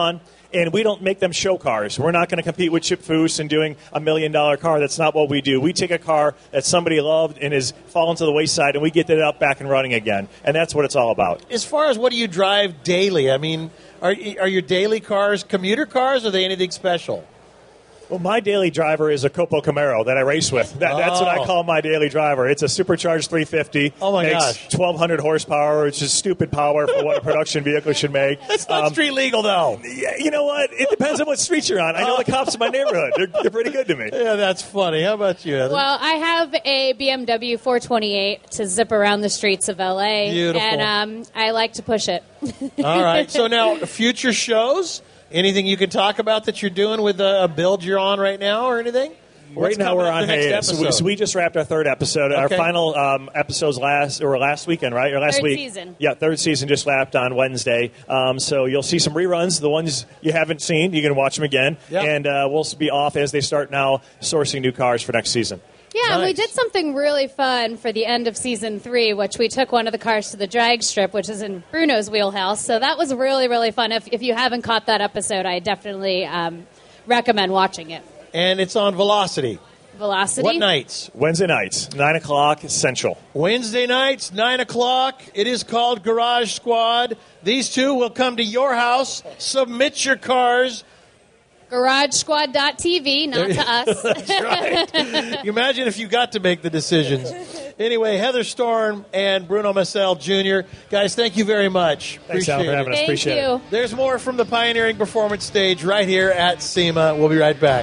And we don't make them show cars. We're not going to compete with Chip Foose and doing a million-dollar car. That's not what we do. We take a car that somebody loved and has fallen to the wayside, and we get it up back and running again. And that's what it's all about. As far as what do you drive daily? I mean, are, are your daily cars commuter cars, or are they anything special? Well, my daily driver is a Copo Camaro that I race with. That, That's what I Oh. call my daily driver. It's a supercharged three fifty. Oh, my makes gosh. twelve hundred horsepower, which is stupid power for what a production vehicle should make. That's not Um, street legal, though. Yeah, you know what? It depends on what street you're on. I know the cops in my neighborhood. They're, they're pretty good to me. Yeah, that's funny. How about you, Heather? Well, I have a B M W four twenty-eight to zip around the streets of L A. Beautiful. And um, I like to push it. All right. So now, future shows? Anything you can talk about that you're doing with a build you're on right now or anything? What's Right now coming we're up on the next hiatus. So we, episode? so we just wrapped our third episode. Our Okay. final um, episode's last or last weekend, right? Or last Third week. season. Yeah, third season just wrapped on Wednesday. Um, so you'll see some reruns. The ones you haven't seen, you can watch them again. Yep. And uh, we'll be off as they start now sourcing new cars for next season. Yeah, and we Nice. did something really fun for the end of season three, which we took one of the cars to the drag strip, which is in Bruno's wheelhouse. So that was really, really fun. If, if you haven't caught that episode, I definitely um, recommend watching it. And it's on Velocity. Velocity. What nights? Wednesday nights, nine o'clock Central. Wednesday nights, nine o'clock. It is called Garage Squad. These two will come to your house, submit your cars. Garage Squad dot T V, not to us. That's right. You imagine if you got to make the decisions. Anyway, Heather Storm and Bruno Massel Junior Guys, thank you very much. Thanks, Al, for Appreciate having it. us. Thank Appreciate you. it. There's more from the Pioneering Performance stage right here at SEMA. We'll be right back.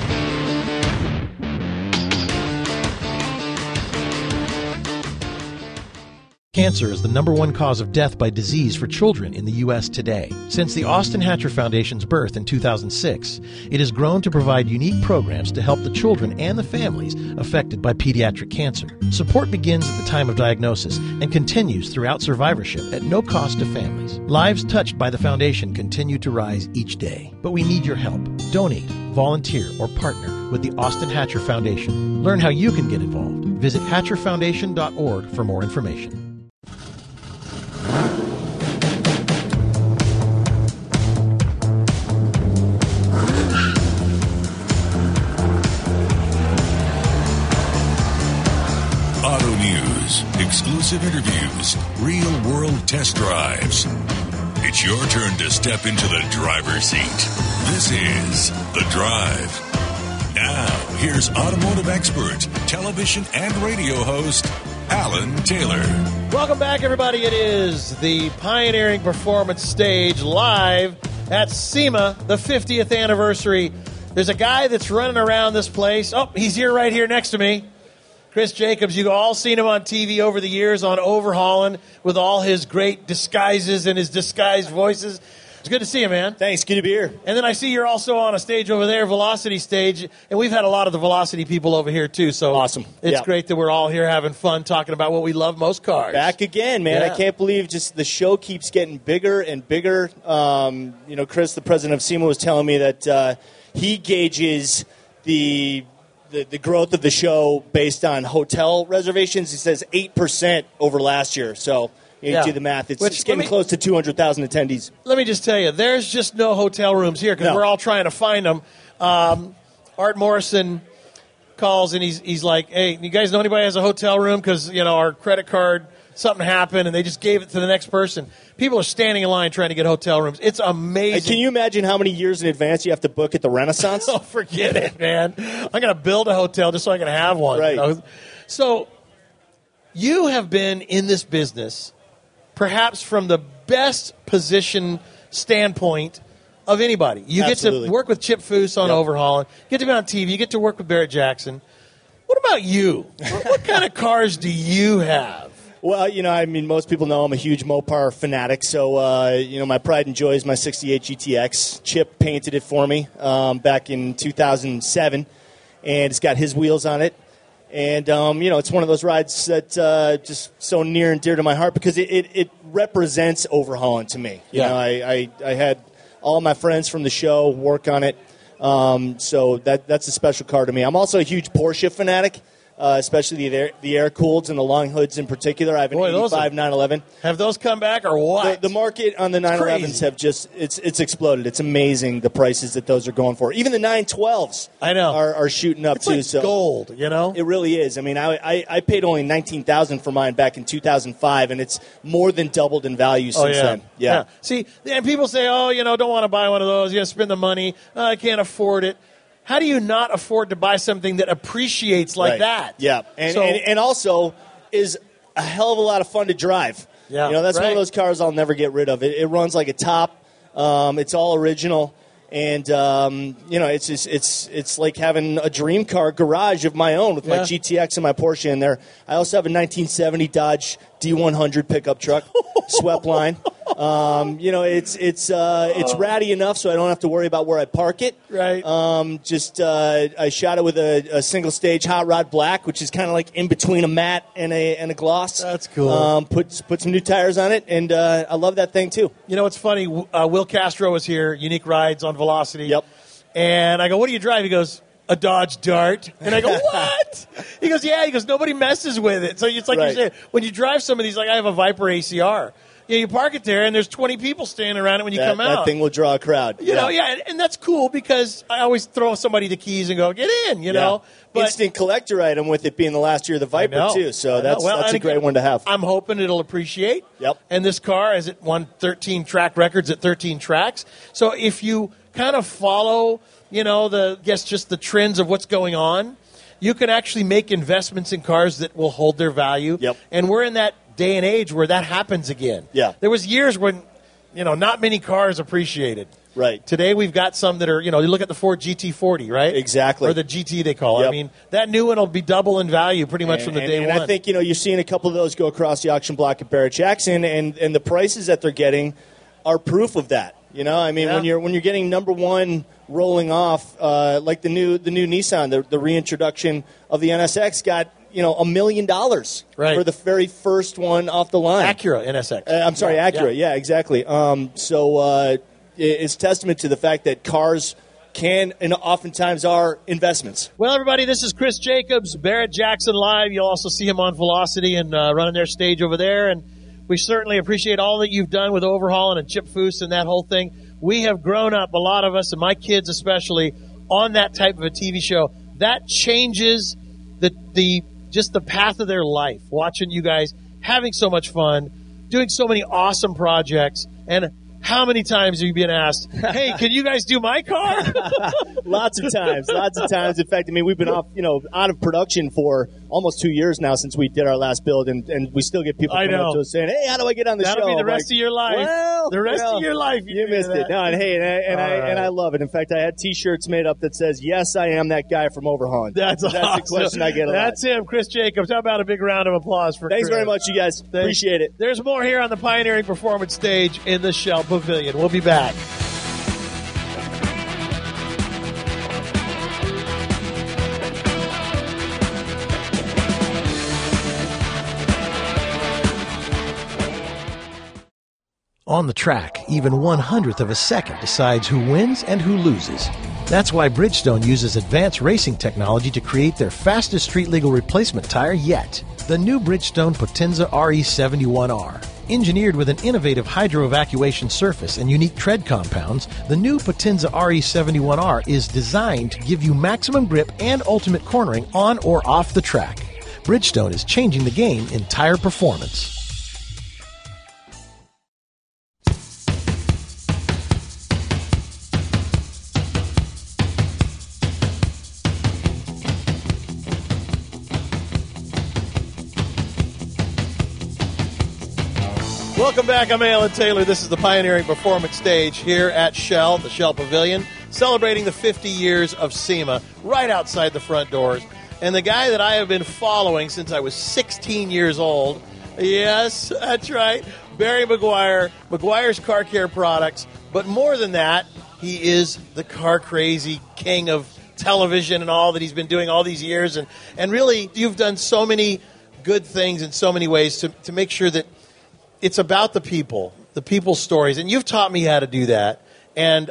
Cancer is the number one cause of death by disease for children in the U S today. Since the Austin Hatcher Foundation's birth in two thousand six, it has grown to provide unique programs to help the children and the families affected by pediatric cancer. Support begins at the time of diagnosis and continues throughout survivorship at no cost to families. Lives touched by the foundation continue to rise each day, but we need your help. Donate, volunteer, or partner with the Austin Hatcher Foundation. Learn how you can get involved. Visit hatcher foundation dot org for more information. Auto news, exclusive interviews, real world test drives. It's your turn to step into the driver's seat. This is The Drive. Now, here's automotive expert, television and radio host, Alan Taylor. Welcome back, everybody. It is the Pioneering Performance stage live at SEMA, the fiftieth anniversary. There's a guy that's running around this place. Oh, he's here right here next to me. Chris Jacobs, you've all seen him on T V over the years on Overhauling with all his great disguises and his disguised voices. It's good to see you, man. Thanks. Good to be here. And then I see you're also on a stage over there, Velocity stage, and we've had a lot of the Velocity people over here, too. So awesome. It's Yeah. great that we're all here having fun talking about what we love most, cars. Back again, man. Yeah. I can't believe just the show keeps getting bigger and bigger. Um, you know, Chris, the president of SEMA, was telling me that uh, he gauges the, the the growth of the show based on hotel reservations. He says eight percent over last year. So you Yeah. do the math. It's, Which, it's getting let me- close to two hundred thousand attendees. Let me just tell you, there's just no hotel rooms here because No. we're all trying to find them. Um, Art Morrison calls and he's he's like, "Hey, you guys know anybody has a hotel room? Because you know our credit card something happened and they just gave it to the next person." People are standing in line trying to get hotel rooms. It's amazing. Hey, can you imagine how many years in advance you have to book at the Renaissance? Oh, forget it, man. I'm going to build a hotel just so I can have one. Right. You know? So you have been in this business perhaps from the best position standpoint of anybody. You Absolutely. get to work with Chip Foose on Yep. Overhauling. You get to be on T V. You get to work with Barrett Jackson. What about you? what, what kind of cars do you have? Well, you know, I mean, most people know I'm a huge Mopar fanatic. So, uh, you know, my pride and joy is my sixty-eight G T X. Chip painted it for me um, back in two thousand seven, and it's got his wheels on it. And, um, you know, it's one of those rides that uh, just so near and dear to my heart because it, it, it represents overhauling to me. You Yeah. know, I, I, I had all my friends from the show work on it. Um, so that that's a special car to me. I'm also a huge Porsche fanatic. uh, especially the air, the air cooleds and the long hoods in particular. I have an Boy, those eighty-five are- nine eleven. Have those come back or what? The, the market on the nine elevens crazy. have just it's it's exploded. It's amazing the prices that those are going for. Even the nine twelves I know are, are shooting up It's too. like so gold, you know. It really is. I mean, I I, I paid only nineteen thousand for mine back in two thousand five, and it's more than doubled in value since Oh, yeah. then. Yeah. See, and people say, oh, you know, don't want to buy one of those. You got to spend the money. Uh, I can't afford it. How do you not afford to buy something that appreciates like Right. that? Yeah, and, So- and and also is a hell of a lot of fun to drive. Yeah, you know, that's one right. of those cars I'll never get rid of. It, it runs like a top. Um, it's all original, and um, you know, it's just, it's it's like having a dream car garage of my own with my Yeah. G T X and my Porsche in there. I also have a nineteen seventy Dodge D one hundred pickup truck, swept line. Um, you know, it's it's uh, it's ratty enough, so I don't have to worry about where I park it. Right. Um, just uh, I shot it with a, a single stage hot rod black, which is kind of like in between a matte and a and a gloss. That's cool. Um, put put some new tires on it, and uh, I love that thing too. You know, it's funny. Uh, Will Castro was here, Unique Rides on Velocity. Yep. And I go, what do you drive? He goes, a Dodge Dart. And I go, what? He goes, yeah. He goes, nobody messes with it. So it's like Right. you said, when you drive some of these, like I have a Viper A C R. Yeah, you park it there, and there's twenty people standing around it when you that, come out. that thing will draw a crowd. You know, yeah, and, and that's cool because I always throw somebody the keys and go, get in, you Yeah. know. But Instant collector item with it being the last year of the Viper I know. too. So I know. that's Well, that's and a great again, one to have. I'm hoping it'll appreciate. Yep. And this car, as it won thirteen track records at thirteen tracks. So if you kind of follow, you know, the guess just the trends of what's going on, you can actually make investments in cars that will hold their value. Yep. And we're in that day and age where that happens again. Yeah. There was years when, you know, not many cars appreciated. Right. Today we've got some that are, you know, you look at the Ford G T forty, right? Exactly. Or the G T they call it. Yep. I mean, that new one will be double in value pretty much And- from the and, day and one. I think you know you're seeing a couple of those go across the auction block at Barrett Jackson, and and the prices that they're getting are proof of that. You know, I mean, Yeah. when you're when you're getting number one rolling off, uh, like the new the new Nissan, the, the reintroduction of the N S X got you know a million dollars Right. for the very first one off the line. Acura N S X. Uh, I'm sorry, Yeah, Acura. Yeah, exactly. Um, so uh, it- it's testament to the fact that cars can and oftentimes are investments. Well, everybody, this is Chris Jacobs, Barrett Jackson Live. You'll also see him on Velocity and uh, running their stage over there. And we certainly appreciate all that you've done with overhauling and Chip Foose and that whole thing. We have grown up, a lot of us, and my kids especially, on that type of a T V show. That changes the the just the path of their life. Watching you guys having so much fun, doing so many awesome projects, and how many times have you been asked, hey, can you guys do my car? Lots of times, lots of times. In fact, I mean, we've been off, you know, out of production for almost two years now since we did our last build, and, and we still get people I coming know. up to us saying, "Hey, how do I get on the That'll show?" be the I'm rest like, of your life. Well, The rest you know, of your life. You, do missed that. it. No, and hey, and I and I, All right. and I love it. In fact, I had T-shirts made up that says, "Yes, I am that guy from Overhauling." That's That's awesome. the question I get a lot. That's him, Chris Jacobs. How about a big round of applause for Thanks Chris? very much, you guys. Thanks. Appreciate it. There's more here on the Pioneering Performance stage in the Shell Pavilion. We'll be back. On the track, even one hundredth of a second decides who wins and who loses. That's why Bridgestone uses advanced racing technology to create their fastest street-legal replacement tire yet. The new Bridgestone Potenza R E seventy-one R. Engineered with an innovative hydro-evacuation surface and unique tread compounds, the new Potenza R E seventy-one R is designed to give you maximum grip and ultimate cornering on or off the track. Bridgestone is changing the game in tire performance. Welcome back. I'm Alan Taylor. This is the Pioneering Performance stage here at Shell, the Shell Pavilion, celebrating the fifty years of SEMA right outside the front doors. And the guy that I have been following since I was sixteen years old, yes, that's right, Barry McGuire, McGuire's Car Care Products. But more than that, he is the car crazy king of television and all that he's been doing all these years. And, and really, you've done so many good things in so many ways to, to make sure that it's about the people, the people's stories. And you've taught me how to do that. And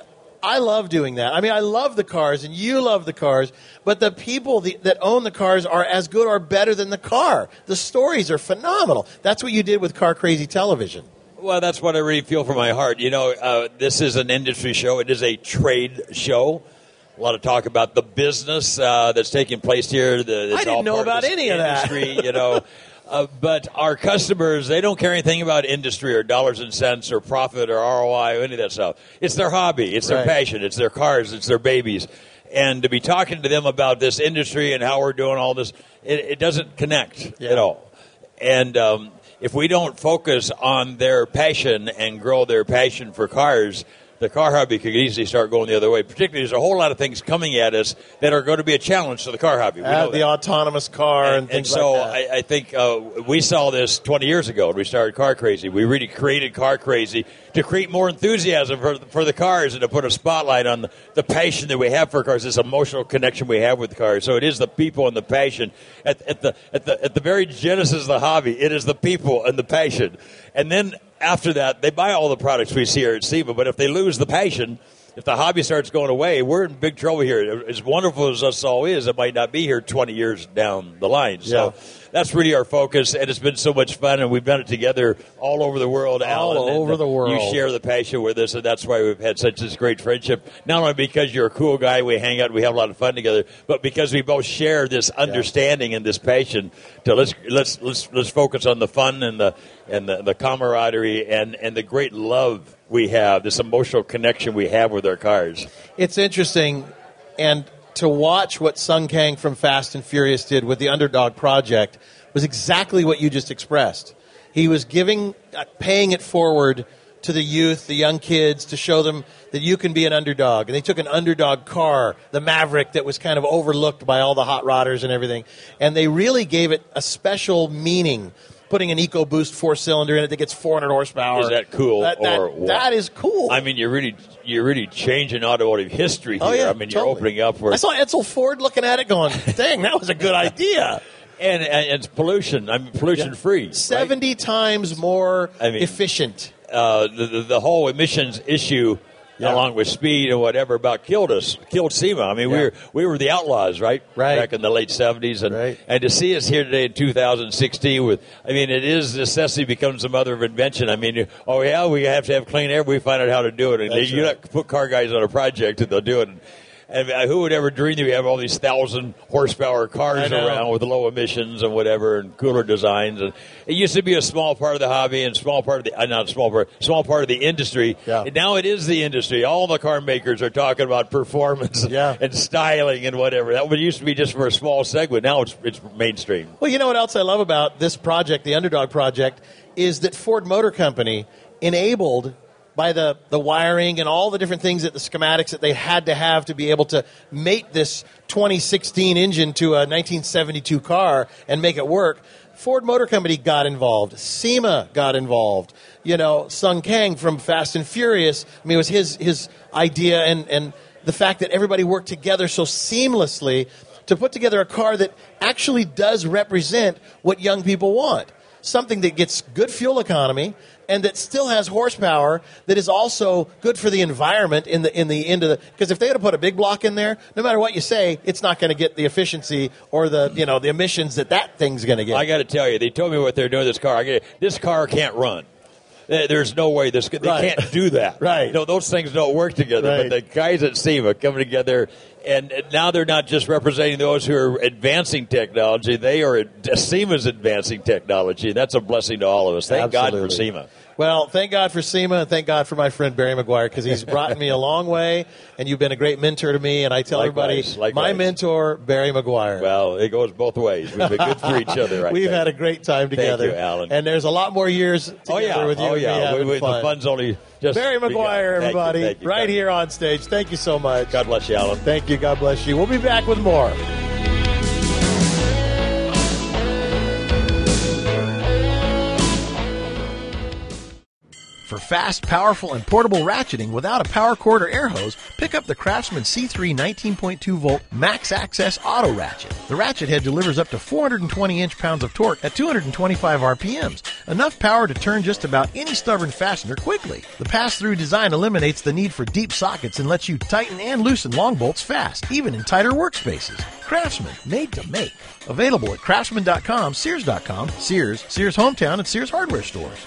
I love doing that. I mean, I love the cars, and you love the cars, but the people the, that own the cars are as good or better than the car. The stories are phenomenal. That's what you did with Car Crazy Television. Well, that's what I really feel from my heart. You know, uh, this is an industry show. It is a trade show. A lot of talk about the business uh, that's taking place here. The, I didn't know about any of that. Industry, you know. Uh, but our customers, they don't care anything about industry or dollars and cents or profit or R O I or any of that stuff. It's their hobby. It's their Right. passion. It's their cars. It's their babies. And to be talking to them about this industry and how we're doing all this, it, it doesn't connect at all. And um, if we don't focus on their passion and grow their passion for cars, the car hobby could easily start going the other way. Particularly, there's a whole lot of things coming at us that are going to be a challenge to the car hobby. We Uh, know the that. autonomous car and, And things so like that. I, I think uh, we saw this twenty years ago when we started Car Crazy. We really created Car Crazy to create more enthusiasm for, for the cars and to put a spotlight on the, the passion that we have for cars, this emotional connection we have with cars. So it is the people and the passion. At, at, the, at, the, at the very genesis of the hobby, it is the people and the passion. And then after that, they buy all the products we see here at SEMA, but if they lose the passion, if the hobby starts going away, we're in big trouble here. As wonderful as us all is, it might not be here twenty years down the line. So Yeah. that's really our focus, and it's been so much fun, and we've done it together all over the world, All Alan. and, over uh, the world. You share the passion with us, and that's why we've had such this great friendship. Not only because you're a cool guy, we hang out, we have a lot of fun together, but because we both share this understanding and this passion to let's let's let's let's focus on the fun and the and the, the camaraderie and, and the great love we have, this emotional connection we have with our cars. It's interesting, and to watch what Sung Kang from Fast and Furious did with the Underdog Project was exactly what you just expressed. He was giving, uh, paying it forward to the youth, the young kids, to show them that you can be an underdog. And they took an underdog car, the Maverick, that was kind of overlooked by all the hot rodders and everything, and they really gave it a special meaning, putting an EcoBoost four-cylinder in it that gets four hundred horsepower. Is that cool That, that, or what? that is cool. I mean, you're really you're really changing automotive history here. Oh, yeah, I mean, you're totally. opening up where I saw Edsel Ford looking at it going, dang, that was a good idea. and, and it's pollution. I mean, pollution free. seventy times more I mean, efficient. Uh, the, the the whole emissions issue, Yeah. along with speed and whatever, about killed us, killed SEMA. I mean, we Yeah. were we were the outlaws, right? Right. Back in the late seventies, and and to see us here today in two thousand sixteen with, I mean, it is necessity becomes the mother of invention. I mean, oh yeah, we have to have clean air. We find out how to do it, and That's you right. not put car guys on a project and they'll do it. And uh, who would ever dream that we have all these thousand horsepower I cars know. around with low emissions and whatever and cooler designs? And it used to be a small part of the hobby and small part of the uh, not small part, small part of the industry. Yeah. And now it is the industry. All the car makers are talking about performance Yeah. and styling and whatever. That would used to be just for a small segment. Now it's it's mainstream. Well, you know what else I love about this project, the Underdog Project, is that Ford Motor Company enabled by the, the wiring and all the different things that the schematics that they had to have to be able to mate this twenty sixteen engine to a nineteen seventy-two car and make it work. Ford Motor Company got involved. SEMA got involved. You know, Sung Kang from Fast and Furious, I mean, it was his, his idea, and, and the fact that everybody worked together so seamlessly to put together a car that actually does represent what young people want. Something that gets good fuel economy and that still has horsepower, that is also good for the environment in the in the end of the, because if they had to put a big block in there, no matter what you say, it's not going to get the efficiency or the, you know, the emissions that that thing's going to get. I got to tell you, they told me what they're doing with this car. I get, this car can't run. There- There's no way this they Right. can't do that. Right. No, those things don't work together. Right. But the guys at SEMA coming together, and now they're not just representing those who are advancing technology. They are SEMA's advancing technology. That's a blessing to all of us. Thank God for Absolutely. SEMA. Well, thank God for SEMA, and thank God for my friend Barry McGuire, because he's brought me a long way, and you've been a great mentor to me, and I tell Likewise, everybody, my likewise. mentor, Barry McGuire. Well, it goes both ways. We've been good for each other. I We've think. had a great time Thank together. you, Alan. And there's a lot more years together Oh yeah, with you oh and me yeah. having We- we- fun. the fun's only just Barry begun. McGuire, Thank you, everybody, thank you, right God. here on stage. Thank you so much. God bless you, Alan. Thank you. God bless you. We'll be back with more. For fast, powerful, and portable ratcheting without a power cord or air hose, pick up the Craftsman C three nineteen point two volt Max Access Auto Ratchet. The ratchet head delivers up to four hundred twenty inch-pounds of torque at two hundred twenty-five R P Ms, Enough power to turn just about any stubborn fastener quickly. The pass-through design eliminates the need for deep sockets and lets you tighten and loosen long bolts fast, even in tighter workspaces. Craftsman, made to make. Available at craftsman dot com, sears dot com, Sears, Sears Hometown, and Sears Hardware stores.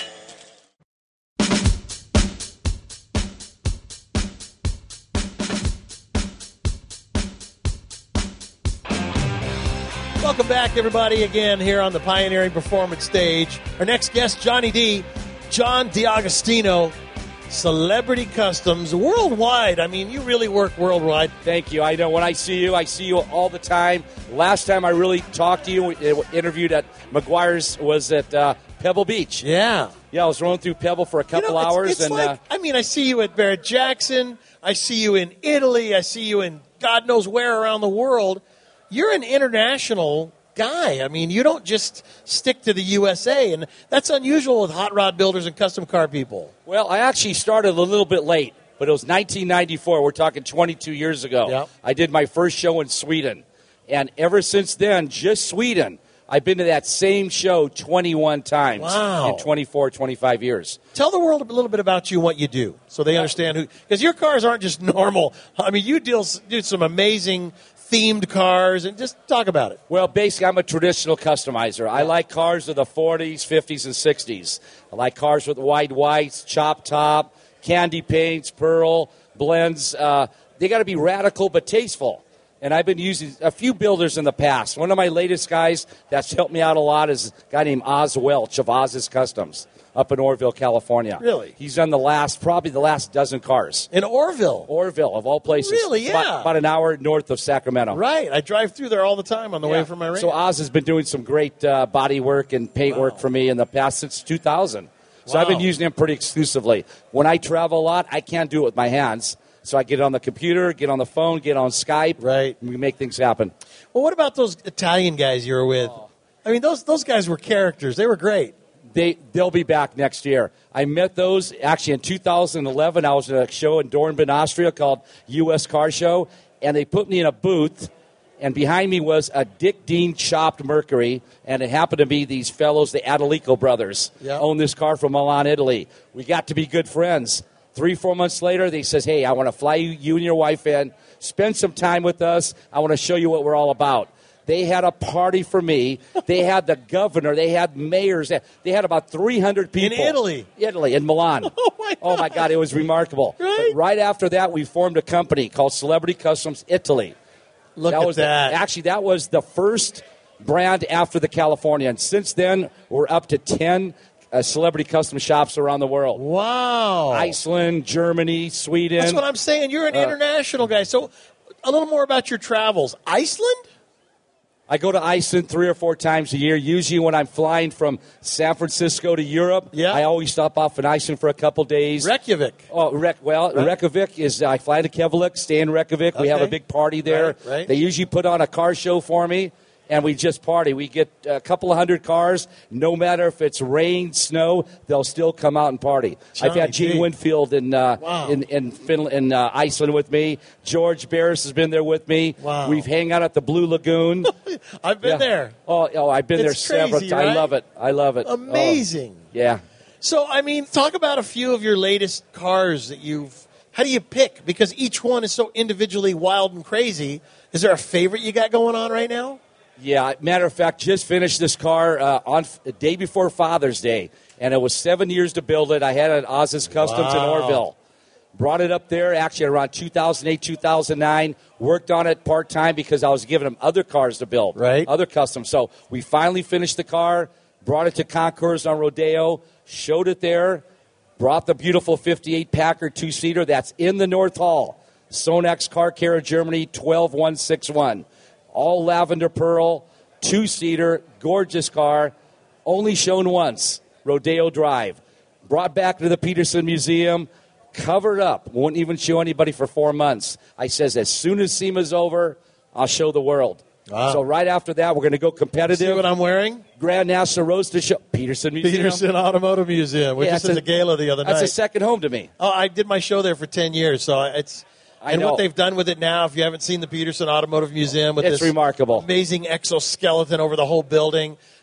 Welcome back, everybody, again here on the Pioneering Performance stage. Our next guest, Johnny D, John D'Agostino, Celebrity Customs, worldwide. I mean, you really work worldwide. Thank you. I know when I see you, I see you all the time. Last time I really talked to you, interviewed at McGuire's, was at uh, Pebble Beach. Yeah. Yeah, I was rolling through Pebble for a couple you know, it's, hours. It's and like, uh, I mean, I see you at Barrett Jackson. I see you in Italy. I see you in God knows where around the world. You're an international guy. I mean, you don't just stick to the U S A, and that's unusual with hot rod builders and custom car people. Well, I actually started a little bit late, but it was nineteen ninety-four. We're talking twenty-two years ago. Yep. I did my first show in Sweden, and ever since then, just Sweden, I've been to that same show twenty-one times Wow. in twenty-four, twenty-five years. Tell the world a little bit about you and what you do so they understand who, because your cars aren't just normal. I mean, you deal do some amazing themed cars, and just talk about it. Well, basically, I'm a traditional customizer. I like cars of the forties, fifties, and sixties. I like cars with wide whites, chop top, candy paints, pearl, blends. Uh, they got to be radical but tasteful. And I've been using a few builders in the past. One of my latest guys that's helped me out a lot is a guy named Oz Welch of Oz's Customs up in Orville, California. Really? He's done the last, probably the last dozen cars. In Orville? Orville, of all places. Really, yeah. About, about an hour north of Sacramento. Right. I drive through there all the time on the Yeah. way from my ranch. So Oz has been doing some great uh, body work and paint work for me in the past since two thousand. So I've been Wow. using him pretty exclusively. When I travel a lot, I can't do it with my hands. So I get on the computer, get on the phone, get on Skype. Right. And we make things happen. Well, what about those Italian guys you were with? I mean, those those guys were characters. They were great. They, they'll be back next year. I met those actually in two thousand eleven. I was at a show in Dornbirn, Austria called U S Car Show, and they put me in a booth, and behind me was a Dick Dean chopped Mercury, and it happened to be these fellows, the Adelico brothers, Yeah. own this car from Milan, Italy. We got to be good friends. Three, four months later, they says, hey, I want to fly you, you and your wife in, spend some time with us. I want to show you what we're all about. They had a party for me. They had the governor. They had mayors. They had about three hundred people. In Italy? Italy, in Milan. Oh, my God. Oh, my God, it was remarkable. Right? But right after that, we formed a company called Celebrity Customs Italy. Look that at was the- that. actually, that was the first brand after the California. And since then, we're up to ten uh, Celebrity Custom shops around the world. Wow. Iceland, Germany, Sweden. That's what I'm saying. You're an Uh, international guy. So a little more about your travels. Iceland? I go to Iceland three or four times a year. Usually when I'm flying from San Francisco to Europe, Yeah. I always stop off in Iceland for a couple days. Reykjavik. Oh, Rek, well, Right. Reykjavik is, I fly to Keflavik, stay in Reykjavik. We have a Okay. big party there. Right, right. They usually put on a car show for me, and we just party. We get a couple of hundred cars. No matter if it's rain, snow, they'll still come out and party. I've Johnny had Gene D. Winfield in, uh, Wow. in, in, Finland, in uh, Iceland with me. George Barris has been there with me. Wow. We've hang out at the Blue Lagoon. I've been Yeah. there. Oh, oh, I've been It's there several crazy, times. I right? love it. I love it. Amazing. Oh, yeah. So, I mean, talk about a few of your latest cars that you've. How do you pick? Because each one is so individually wild and crazy. Is there a favorite you got going on right now? Yeah, matter of fact, just finished this car uh, on the day before Father's Day, and it was seven years to build it. I had it at Oz's Customs Wow. in Orville. Brought it up there actually around two thousand eight, two thousand nine. Worked on it part-time because I was giving them other cars to build, Right. other customs. So we finally finished the car, brought it to Concours on Rodeo, showed it there, brought the beautiful fifty-eight Packard two-seater that's in the North Hall. Sonax Car Care of Germany, twelve one six one. All lavender pearl, two-seater, gorgeous car, only shown once, Rodeo Drive. Brought back to the Peterson Museum, covered up, won't even show anybody for four months. I says, as soon as SEMA's over, I'll show the world. Wow. So right after that, we're going to go competitive. See what I'm wearing? Grand National Roadster Show, Peterson Museum. Peterson Automotive Museum. We Yeah, just it's did a gala the other That's night. a second home to me. Oh, I did my show there for ten years, so it's. I and know. what they've done with it now, if you haven't seen the Peterson Automotive Museum with It's this remarkable. amazing exoskeleton over the whole building,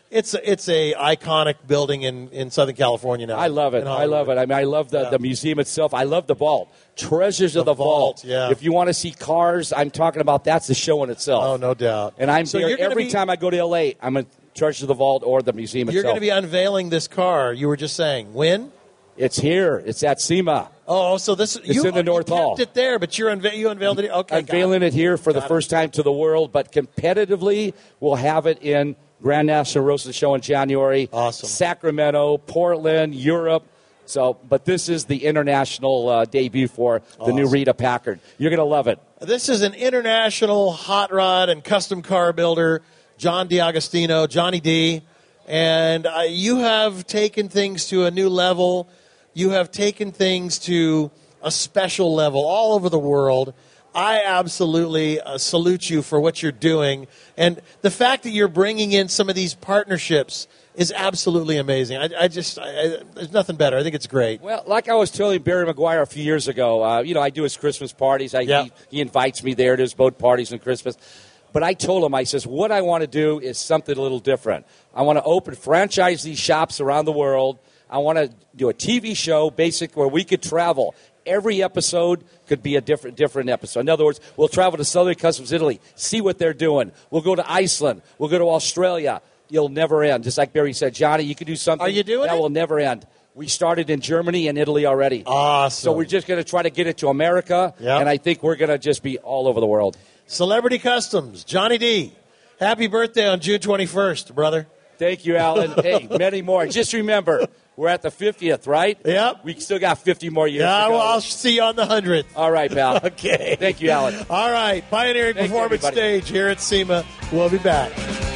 it's a, it's a iconic building in, in Southern California now. I love it. In I love it. I mean, I love the, Yeah. the museum itself. I love the vault. Treasures of the Vault. yeah. If you want to see cars, I'm talking about that's the show in itself. Oh, no doubt. And I'm So there you're gonna every be- time I go to L A. I'm in Treasures of the Vault or the museum You're itself. going to be unveiling this car. You were just saying when? It's here. It's at SEMA. Oh, so this It's you, in the North you kept Hall. it there, but you're unve- you unveiled it. Okay, got Unveiling it here for the Got it. first time to the world, but competitively, we'll have it in Grand National Roast Show in January. Awesome. Sacramento, Portland, Europe. So, but this is the international uh, debut for the new Awesome. Rita Packard. You're going to love it. This is an international hot rod and custom car builder, John DiAgostino, Johnny D. And uh, you have taken things to a new level. You have taken things to a special level all over the world. I absolutely uh, salute you for what you're doing. And the fact that you're bringing in some of these partnerships is absolutely amazing. I, I just, I, I, there's nothing better. I think it's great. Well, like I was telling Barry Maguire a few years ago, uh, you know, I do his Christmas parties. I, Yeah. he, he invites me there to his boat parties and Christmas. But I told him, I says, what I want to do is something a little different. I want to open, franchise these shops around the world. I want to do a T V show, basic, where we could travel. Every episode could be a different different episode. In other words, we'll travel to Southern Customs Italy, see what they're doing. We'll go to Iceland. We'll go to Australia. You'll never end. Just like Barry said, Johnny, you could do something. Are you doing that it? will never end. We started in Germany and Italy already. Awesome. So we're just going to try to get it to America, Yep. and I think we're going to just be all over the world. Celebrity Customs, Johnny D. Happy birthday on June twenty-first, brother. Thank you, Alan. Hey, many more. Just remember, we're at the fiftieth, right? Yep. We still got fifty more years Yeah, to go. well, I'll see you on the hundredth. All right, pal. Okay. Thank you, Alan. All right, Pioneering Thank you, Performance everybody. Stage here at SEMA. We'll be back.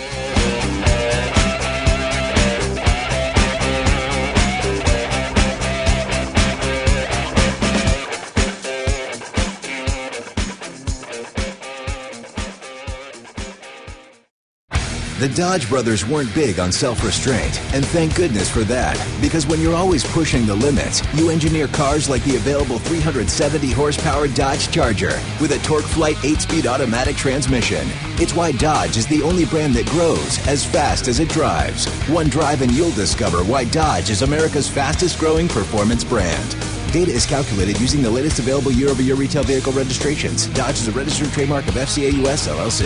The Dodge brothers weren't big on self-restraint, and thank goodness for that, because when you're always pushing the limits, you engineer cars like the available three hundred seventy horsepower Dodge Charger with a Torque Flight eight-speed automatic transmission. It's why Dodge is the only brand that grows as fast as it drives. One drive and you'll discover why Dodge is America's fastest growing performance brand. Data is calculated using the latest available year-over-year retail vehicle registrations. Dodge is a registered trademark of F C A U S L L C.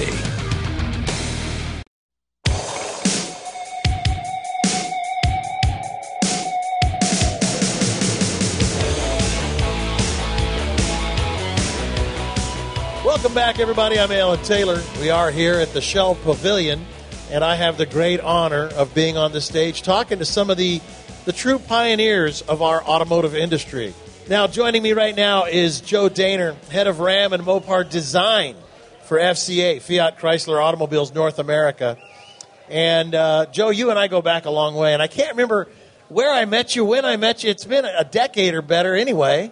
Welcome back, everybody. I'm Alan Taylor. We are here at the Shell Pavilion, and I have the great honor of being on the stage talking to some of the, the true pioneers of our automotive industry. Now, joining me right now is Joe Daner, head of Ram and Mopar Design for F C A, Fiat Chrysler Automobiles North America. And, uh, Joe, you and I go back a long way, and I can't remember where I met you, when I met you. It's been a decade or better anyway.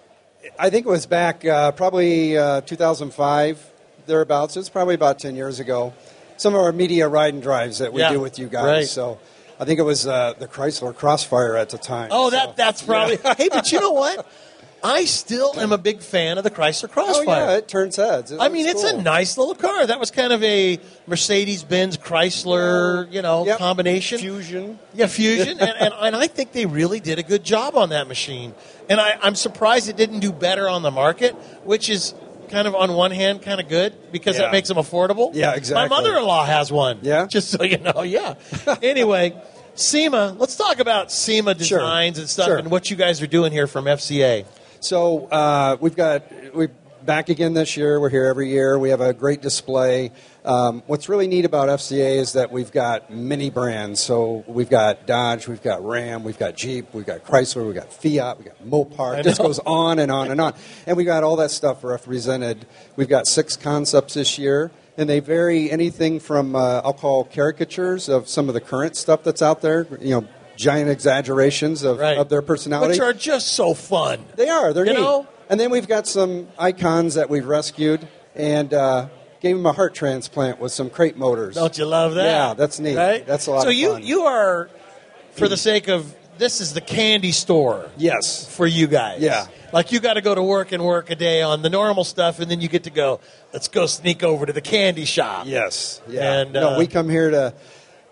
I think it was back uh, probably uh, two thousand five, thereabouts. It's probably about ten years ago. Some of our media ride and drives that we Yeah, do with you guys. right. So I think it was uh, the Chrysler Crossfire at the time. Oh, that that's probably. Hey, but you know what? I still am a big fan of the Chrysler Crossfire. Oh, yeah, it turns heads. It I mean, looks it's cool. a nice little car. That was kind of a Mercedes-Benz Chrysler, you know, Yep. combination. Fusion. Yeah, Fusion. and, and, and I think they really did a good job on that machine. And I, I'm surprised it didn't do better on the market, which is kind of, on one hand, kind of good because Yeah. that makes them affordable. Yeah, exactly. My mother-in-law has one. Yeah? Just so you know, yeah. Anyway, SEMA, let's talk about SEMA Sure. designs and stuff Sure. and what you guys are doing here from F C A. So uh, we've got we back again this year. We're here every year. We have a great display. Um, what's really neat about F C A is that we've got many brands. So we've got Dodge, we've got Ram, we've got Jeep, we've got Chrysler, we've got Fiat, we've got Mopar. I It just know. goes on and on and on. And we got all that stuff represented. We've got six concepts this year. And they vary anything from, uh, I'll call caricatures of some of the current stuff that's out there, you know, giant exaggerations of, of their personality. Which are just so fun. They are. They're You neat. know? And then we've got some icons that we've rescued and uh, gave them a heart transplant with some crate motors. Don't you love that? Yeah, that's neat. Right? That's a lot so of you, fun. you are, for the sake of, this is the candy store. Yes. For you guys. Yeah. Like you got to go to work and work a day on the normal stuff, and then you get to go, let's go sneak over to the candy shop. Yes. Yeah. And, no, uh, we come here to,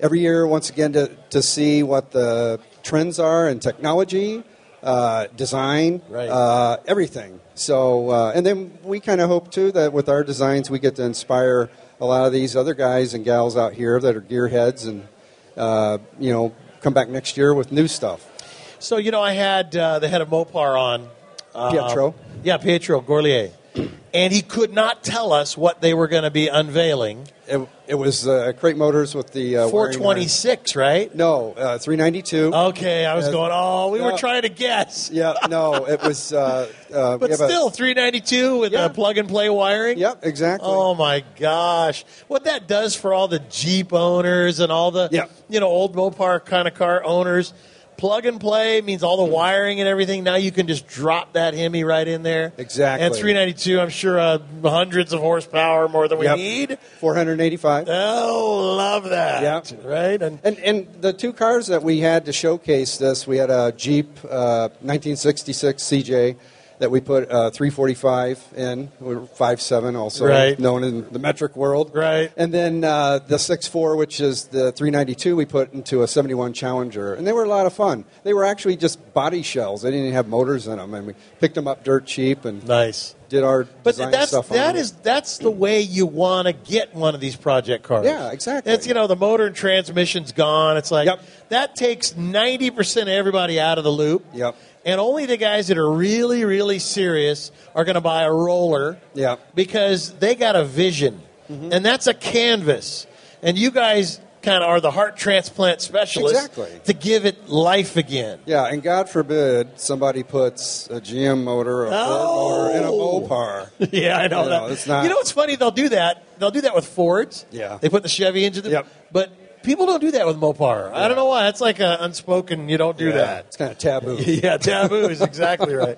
every year, once again, to, to see what the trends are in technology, uh, design, Right. uh, everything. So, uh, and then we kind of hope, too, that with our designs, we get to inspire a lot of these other guys and gals out here that are gearheads and, uh, you know, come back next year with new stuff. So, you know, I had uh, the head of Mopar on. Uh, Pietro? Yeah, Pietro Gorlier. And he could not tell us what they were going to be unveiling. It, it was uh, Crate Motors with the uh, four twenty-six, right? No, uh, three ninety-two. Okay, I was Uh, going, oh, we no. were trying to guess. Yeah, no, it was. Uh, uh, we But have a- still, three ninety-two with Yeah. the plug-and-play wiring? Yep, exactly. Oh, my gosh. What that does for all the Jeep owners and all the, you know, old Mopar kind of car owners, plug and play means all the wiring and everything. Now you can just drop that Hemi right in there. Exactly. And three ninety-two, I'm sure, uh, hundreds of horsepower more than we Yep. need. four eighty-five. Oh, love that. Yeah. Right? And, and and the two cars that we had to showcase this, we had a Jeep uh, nineteen sixty-six C J that we put uh, three forty-five in. We were five seven also, Right. known in the metric world. Right. And then uh, the six four, which is the three ninety-two, we put into a seventy-one Challenger. And they were a lot of fun. They were actually just body shells. They didn't even have motors in them. And we picked them up dirt cheap and nice. did our But design that's stuff on that them. is that's the way you want to get one of these project cars. Yeah, exactly. It's, you know, the motor and transmission's gone. It's like that takes ninety percent of everybody out of the loop. Yep. And only the guys that are really, really serious are going to buy a roller. Yeah. Because they got a vision, Mm-hmm. and that's a canvas. And you guys kind of are the heart transplant specialists Exactly. to give it life again. Yeah, and God forbid somebody puts a G M motor, a Ford motor, in a Mopar. Yeah, I know You that. it's not. You know what's funny? They'll do that. They'll do that with Fords. Yeah. They put the Chevy engine. Yep. But people don't do that with Mopar. I don't know why. It's like a unspoken. You don't do Yeah, that. It's kind of taboo. Yeah, taboo is exactly right.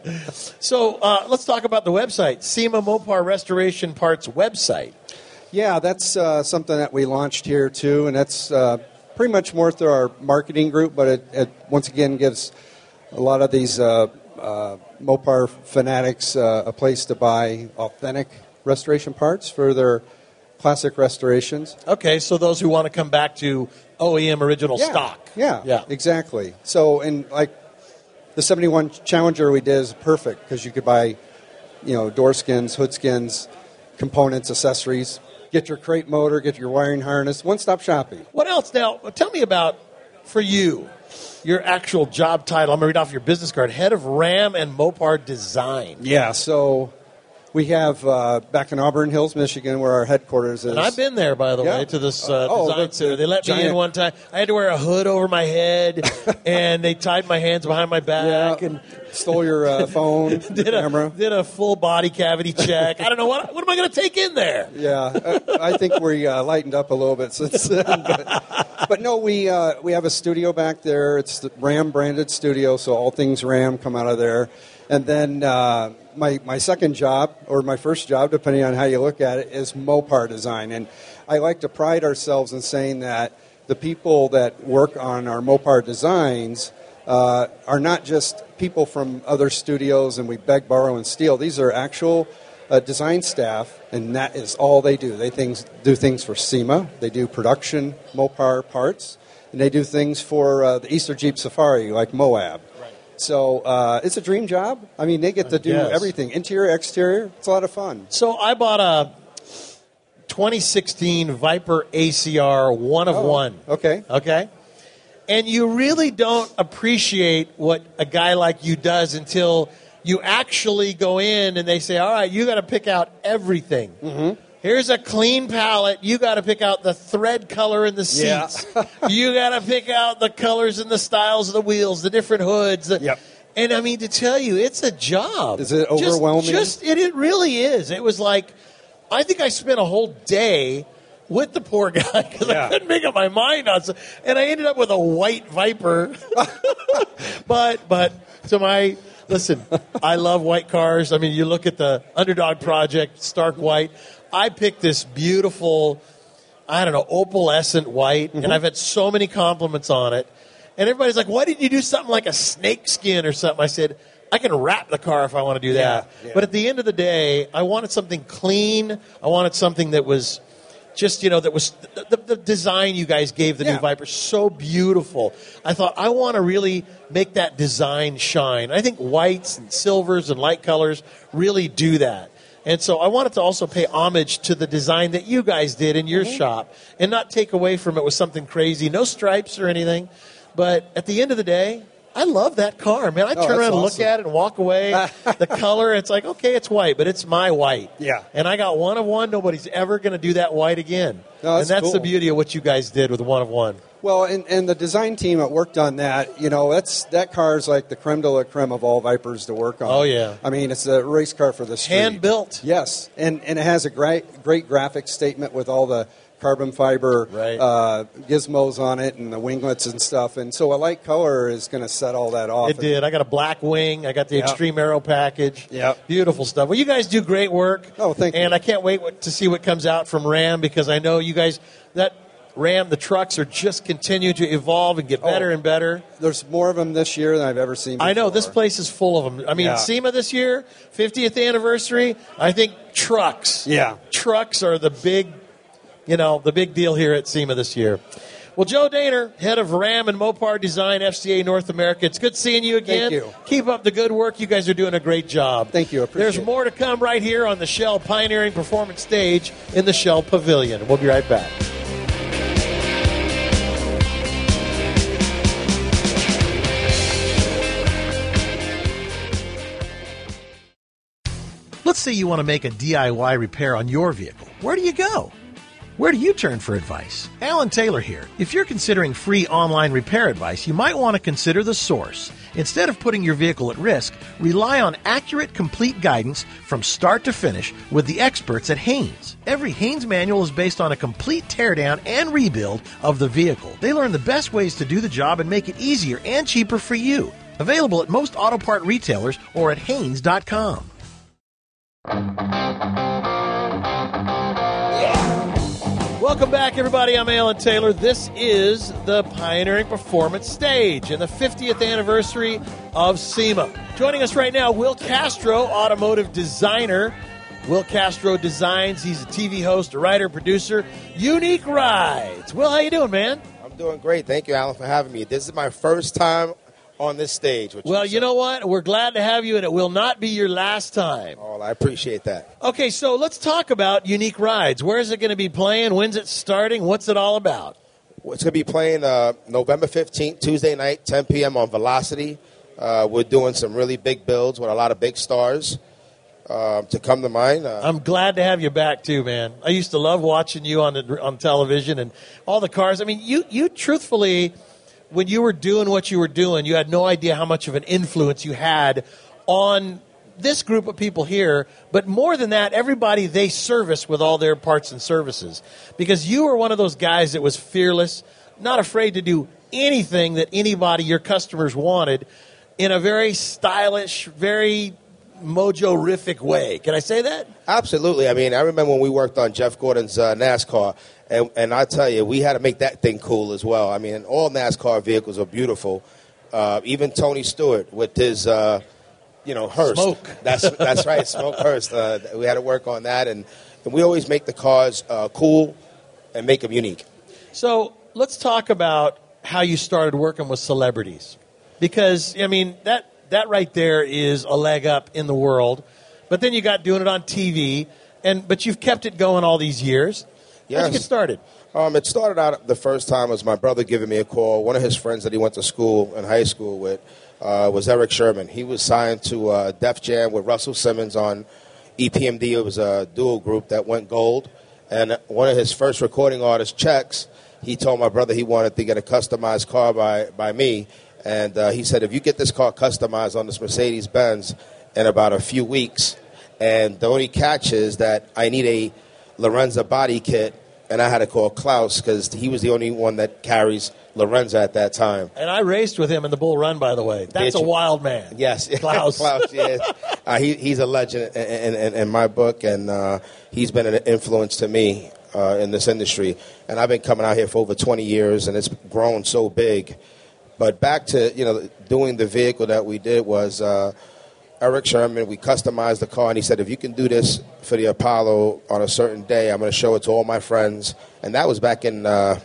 So uh, let's talk about the website, SEMA Mopar Restoration Parts website. Yeah, that's uh, something that we launched here too, and that's uh, pretty much more through our marketing group. But it, it once again gives a lot of these uh, uh, Mopar fanatics uh, a place to buy authentic restoration parts for their classic restorations. Okay, so those who want to come back to O E M original Yeah, stock. Yeah, Yeah. exactly. So, and like the seventy-one Challenger we did is perfect because you could buy, you know, door skins, hood skins, components, accessories. Get your crate motor, get your wiring harness, one-stop shopping. What else? Now, tell me about, for you, your actual job title. I'm going to read off your business card. Head of Ram and Mopar Design. Yeah, so we have uh, back in Auburn Hills, Michigan, where our headquarters is. And I've been there, by the Yeah. way, to this uh, Oh, design the- center. They let me in giant- one time. I had to wear a hood over my head, and they tied my hands behind my back and stole your uh, phone, did a camera. did a full body cavity check. I don't know what what am I going to take in there. Yeah, uh, I think we uh, lightened up a little bit since then. But, but no, we uh, we have a studio back there. It's the Ram branded studio, so all things Ram come out of there. And then uh, my my second job, or my first job, depending on how you look at it, is Mopar Design. And I like to pride ourselves in saying that the people that work on our Mopar designs uh, are not just people from other studios and we beg, borrow, and steal. These are actual uh, design staff, and that is all they do. They things do things for SEMA. They do production Mopar parts, and they do things for uh, the Easter Jeep Safari, like Moab. So uh, it's a dream job. I mean, they get to do Yes. everything, interior, exterior. It's a lot of fun. So I bought a twenty sixteen Viper A C R one of Oh, one. Okay. Okay. And you really don't appreciate what a guy like you does until you actually go in and they say, all right, you got to pick out everything. Mm-hmm. Here's a clean palette. You got to pick out the thread color in the Yeah. seats. You got to pick out the colors and the styles of the wheels, the different hoods. Yep. And I mean, to tell you, it's a job. Is it Just- overwhelming? Just, it, it really is. It was like, I think I spent a whole day with the poor guy because I couldn't make up my mind on it. And I ended up with a white Viper. but, but to my, listen, I love white cars. I mean, you look at the Underdog Project, stark white. I picked this beautiful, I don't know, opalescent white, and I've had so many compliments on it. And everybody's like, why didn't you do something like a snake skin or something? I said, I can wrap the car if I want to do that. Yeah, yeah. But at the end of the day, I wanted something clean. I wanted something that was just, you know, that was the, the, the design you guys gave the Yeah. new Viper, so beautiful. I thought, I want to really make that design shine. I think whites and silvers and light colors really do that. And so I wanted to also pay homage to the design that you guys did in your Mm-hmm. shop and not take away from it with something crazy. No stripes or anything. But at the end of the day, I love that car, man. I Oh, turn that's around and look awesome. at it and walk away. The color, it's like, okay, it's white, but it's my white. Yeah. And I got one of one. Nobody's ever going to do that white again. No, that's and that's the cool. beauty of what you guys did with one of one. Well, and, and the design team that worked on that, you know, that's that car is like the creme de la creme of all Vipers to work on. Oh, yeah. I mean, it's a race car for the street. Hand built. Yes, and and it has a great great graphic statement with all the carbon fiber Right. uh, gizmos on it and the winglets and stuff. And so a light color is going to set all that off. It did. I got a black wing. I got the Yep. Extreme Aero package. Yep. Beautiful stuff. Well, you guys do great work. Oh, thank you. And I can't wait what- to see what comes out from Ram because I know you guys, that Ram, the trucks are just continue to evolve and get better Oh. and better. There's more of them this year than I've ever seen before. I know this place is full of them. I mean, Yeah. SEMA this year, fiftieth anniversary. I think trucks. Yeah. Trucks are the big, you know, the big deal here at SEMA this year. Well, Joe Daner, head of Ram and Mopar Design, F C A North America. It's good seeing you again. Thank you. Keep up the good work. You guys are doing a great job. Thank you. I appreciate There's it. more to come right here on the Shell Pioneering Performance stage in the Shell Pavilion. We'll be right back. Let's say you want to make a D I Y repair on your vehicle. Where do you go? Where do you turn for advice? Alan Taylor here. If you're considering free online repair advice, you might want to consider The Source. Instead of putting your vehicle at risk, rely on accurate, complete guidance from start to finish with the experts at Haynes. Every Haynes manual is based on a complete teardown and rebuild of the vehicle. They learn the best ways to do the job and make it easier and cheaper for you. Available at most auto part retailers or at Haynes dot com. Welcome back, everybody. I'm Alan Taylor. This is the Pioneering Performance stage and the fiftieth anniversary of SEMA. Joining us right now, Will Castro, automotive designer. Will Castro designs. He's a T V host, a writer, producer. Unique Rides. Will, how you doing, man? I'm doing great. Thank you, Alan, for having me. This is my first time on this stage. Which Well, is, you know what? We're glad to have you, and it will not be your last time. Oh, I appreciate that. Okay, so let's talk about Unique Rides. Where is it going to be playing? When's it starting? What's it all about? It's going to be playing uh, November fifteenth, Tuesday night, ten p.m. on Velocity. Uh, we're doing some really big builds with a lot of big stars uh, to come to mind. Uh, I'm glad to have you back too, man. I used to love watching you on the, on television and all the cars. I mean, you you truthfully, when you were doing what you were doing, you had no idea how much of an influence you had on this group of people here. But more than that, everybody they service with all their parts and services, because you were one of those guys that was fearless, not afraid to do anything that anybody, your customers, wanted in a very stylish, very mojo-rific way. Can I say that? Absolutely. I mean, I remember when we worked on Jeff Gordon's uh, NASCAR, and, and I tell you, we had to make that thing cool as well. I mean, all NASCAR vehicles are beautiful. Uh, even Tony Stewart with his, uh, you know, Hearst. Smoke. That's that's right, Smoke Hearst. Uh, we had to work on that, and, and we always make the cars uh, cool and make them unique. So let's talk about how you started working with celebrities, because I mean that that right there is a leg up in the world. But then you got doing it on T V, and but you've kept it going all these years. Yes. How'd you get started? Um, it started out the first time was my brother giving me a call. One of his friends that he went to school in high school with uh, was Eric Sherman. He was signed to uh, Def Jam with Russell Simmons on E P M D. It was a dual group that went gold. And one of his first recording artists, Chex, he told my brother he wanted to get a customized car by, by me. And uh, he said, if you get this car customized on this Mercedes-Benz in about a few weeks, and the only catch is that I need a Lorenza body kit, and I had to call Klaus because he was the only one that carries Lorenza at that time. And I raced with him in the Bull Run, by the way. That's Did a you? wild man. Yes, Klaus. Klaus, yes. Uh, he, he's a legend in, in, in my book, and uh, he's been an influence to me uh, in this industry. And I've been coming out here for over twenty years, and it's grown so big. But back to, you know, doing the vehicle that we did was, uh, Eric Sherman. We customized the car, and he said, if you can do this for the Apollo on a certain day, I'm going to show it to all my friends. And that was back in uh,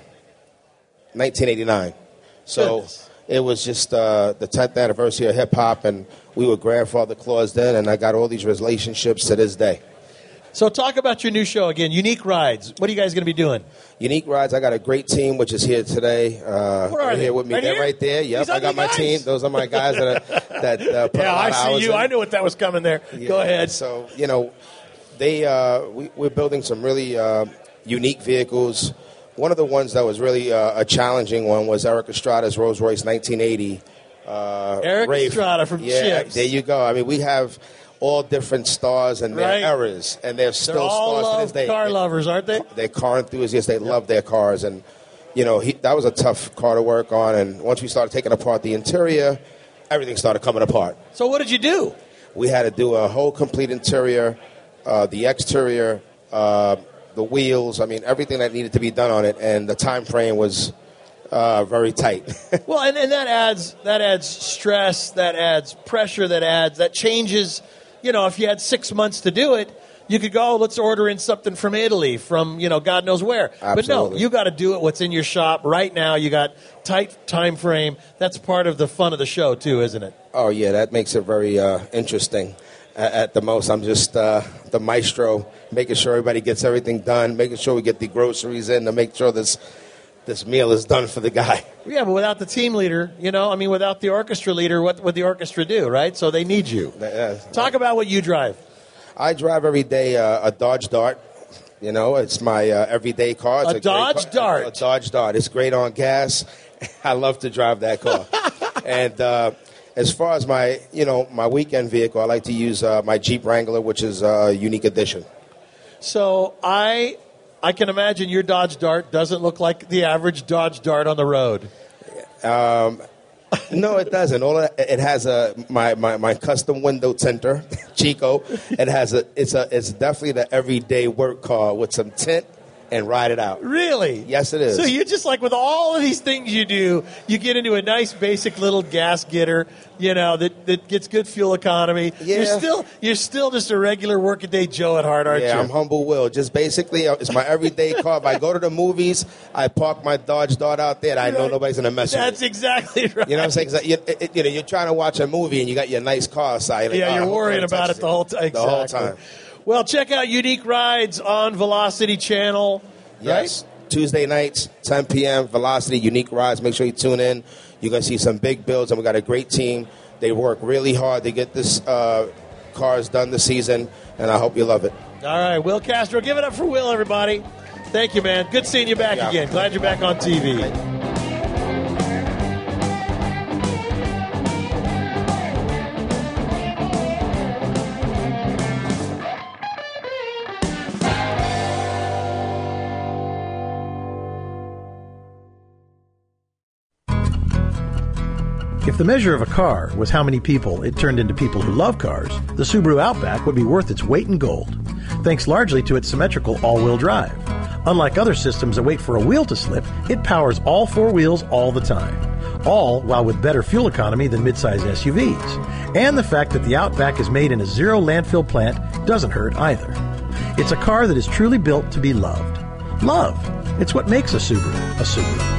nineteen eighty-nine. So Goodness. It was just uh, the tenth anniversary of hip-hop, and we were grandfather clause then, and I got all these relationships to this day. So talk about your new show again, Unique Rides. What are you guys going to be doing? Unique Rides, I got a great team, which is here today. Uh, Where are right they? here with me. Right They're here? right there. Yep, These I got my guys? team. Those are my guys that, are, that uh, put Yeah, a lot I of see hours you. in. I knew what that was coming there. Yeah, Go ahead. So, you know, they uh, we, we're building some really uh, unique vehicles. One of the ones that was really uh, a challenging one was Eric Estrada's Rolls Royce nineteen eighty. Uh, Eric Rave. Estrada from yeah, Chips. There you go. I mean, we have all different stars and their Right. eras, and they're still They're all stars to love this day. car lovers, aren't they? They're car enthusiasts. They love their cars, and you know he, that was a tough car to work on. And once we started taking apart the interior, everything started coming apart. So what did you do? We had to do a whole complete interior, uh, the exterior, uh, the wheels. I mean, everything that needed to be done on it, and the time frame was uh, very tight. Well, and, and that adds that adds stress, that adds pressure, that adds that changes. You know, if you had six months to do it, you could go, oh, let's order in something from Italy, from, you know, God knows where. But no, Absolutely. you got to do it what's in your shop right now. You got tight time frame. That's part of the fun of the show, too, isn't it? Oh, yeah, that makes it very uh, interesting. At, at the most, I'm just uh, the maestro, making sure everybody gets everything done, making sure we get the groceries in to make sure this this meal is done for the guy. Yeah, but without the team leader, you know, I mean, without the orchestra leader, what would the orchestra do, right? So they need you. Uh, Talk about what you drive. I drive every day uh, a Dodge Dart. You know, it's my uh, everyday car. It's A great Dodge car- Dart? A, a Dodge Dart. It's great on gas. I love to drive that car. And uh, as far as my, you know, my weekend vehicle, I like to use uh, my Jeep Wrangler, which is a unique edition. So I I can imagine your Dodge Dart doesn't look like the average Dodge Dart on the road. Um, no, it doesn't. All it, it has a my, my, my custom window tinter, Chico. It has a it's a it's definitely the everyday work car with some tint and ride it out. Really? Yes, it is. So you just like with all of these things you do, you get into a nice basic little gas getter, you know, that, that gets good fuel economy. Yeah. You're still you're still just a regular workaday Joe at heart, aren't yeah, you? I'm humble Will. Just basically, uh, it's my everyday car. If I go to the movies, I park my Dodge Dart out there, and I know Right. nobody's gonna mess with That's it. exactly right. You know what I'm saying? 'Cause, uh, you, it- you know, you're trying to watch a movie and you got your nice car side. Like, Yeah, oh, I you're hope worrying nobody about touches it the whole time. The whole Exactly. time. Well, check out Unique Rides on Velocity Channel. Yes. Tuesday nights, ten p.m., Velocity, Unique Rides. Make sure you tune in. You're going to see some big builds, and we got a great team. They work really hard to get this uh, cars done this season, and I hope you love it. All right, Will Castro. Give it up for Will, everybody. Thank you, man. Good seeing you back Yeah. again. Glad you're back on T V. If the measure of a car was how many people it turned into people who love cars, the Subaru Outback would be worth its weight in gold, thanks largely to its symmetrical all-wheel drive. Unlike other systems that wait for a wheel to slip, it powers all four wheels all the time, all while with better fuel economy than midsize S U Vs. And the fact that the Outback is made in a zero landfill plant doesn't hurt either. It's a car that is truly built to be loved. Love. It's what makes a Subaru a Subaru.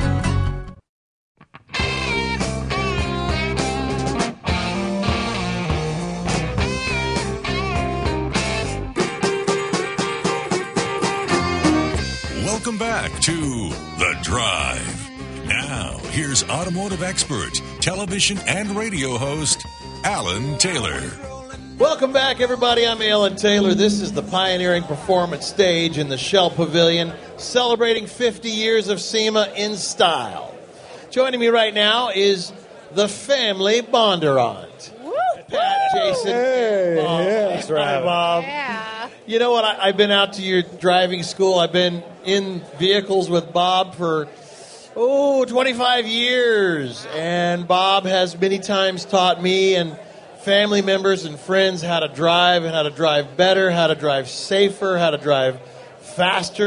Welcome back to The Drive. Now, here's automotive expert, television and radio host, Alan Taylor. Welcome back, everybody. I'm Alan Taylor. This is the Pioneering Performance Stage in the Shell Pavilion, celebrating fifty years of SEMA in style. Joining me right now is the family Bondurant. Pat, Jason, Hey, Bob. yeah. Thanks for having Bob. You know what? I, I've been out to your driving school. I've been in vehicles with Bob for, oh, twenty-five years. And Bob has many times taught me and family members and friends how to drive and how to drive better, how to drive safer, how to drive faster.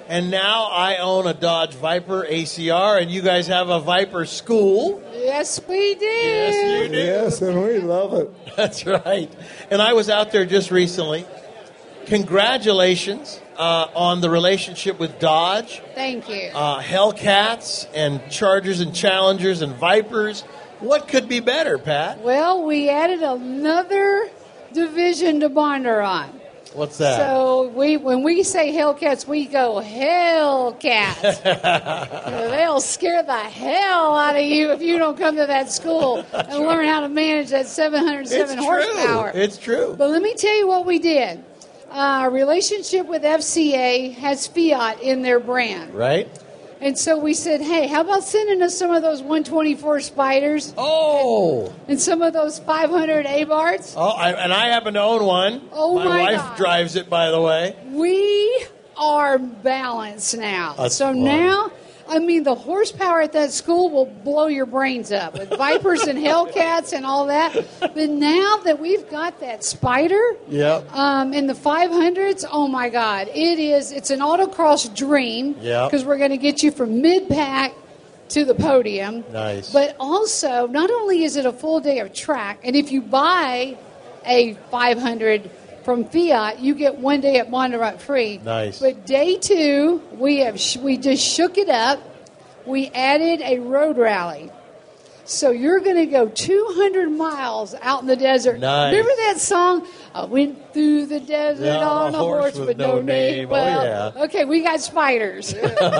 And now I own a Dodge Viper A C R, and you guys have a Viper school. Yes, we did. Yes, you do. Yes, and we love it. That's right. And I was out there just recently. Congratulations uh, on the relationship with Dodge. Thank you. Uh, Hellcats and Chargers and Challengers and Vipers. What could be better, Pat? Well, we added another division to Bondurant. What's that? So we, when we say Hellcats, we go Hellcats. They'll scare the hell out of you if you don't come to that school and learn how to manage that seven hundred seven It's horsepower. true. It's true. But let me tell you what we did. Our relationship with F C A has Fiat in their brand. Right? And so we said, hey, how about sending us some of those one twenty-four Spiders? Oh! And some of those five hundred Abarths? Oh, I, and I happen to own one. Oh, my my wife God. drives it, by the way. We are balanced now. That's so fun. now, I mean, the horsepower at that school will blow your brains up with Vipers and Hellcats and all that. But now that we've got that Spider Yep. um, in the five hundreds, oh my God, it is, it's an autocross dream. Yep. Because we're going to get you from mid-pack to the podium. Nice. But also, not only is it a full day of track, and if you buy a five hundred from Fiat, you get one day at Bondurant free. Nice. But day two, we have sh- we just shook it up. We added a road rally. So you're going to go two hundred miles out in the desert. Nice. Remember that song? I went through the desert Yeah, on a horse, with no name. Oh, Well, yeah. okay, we got spiders.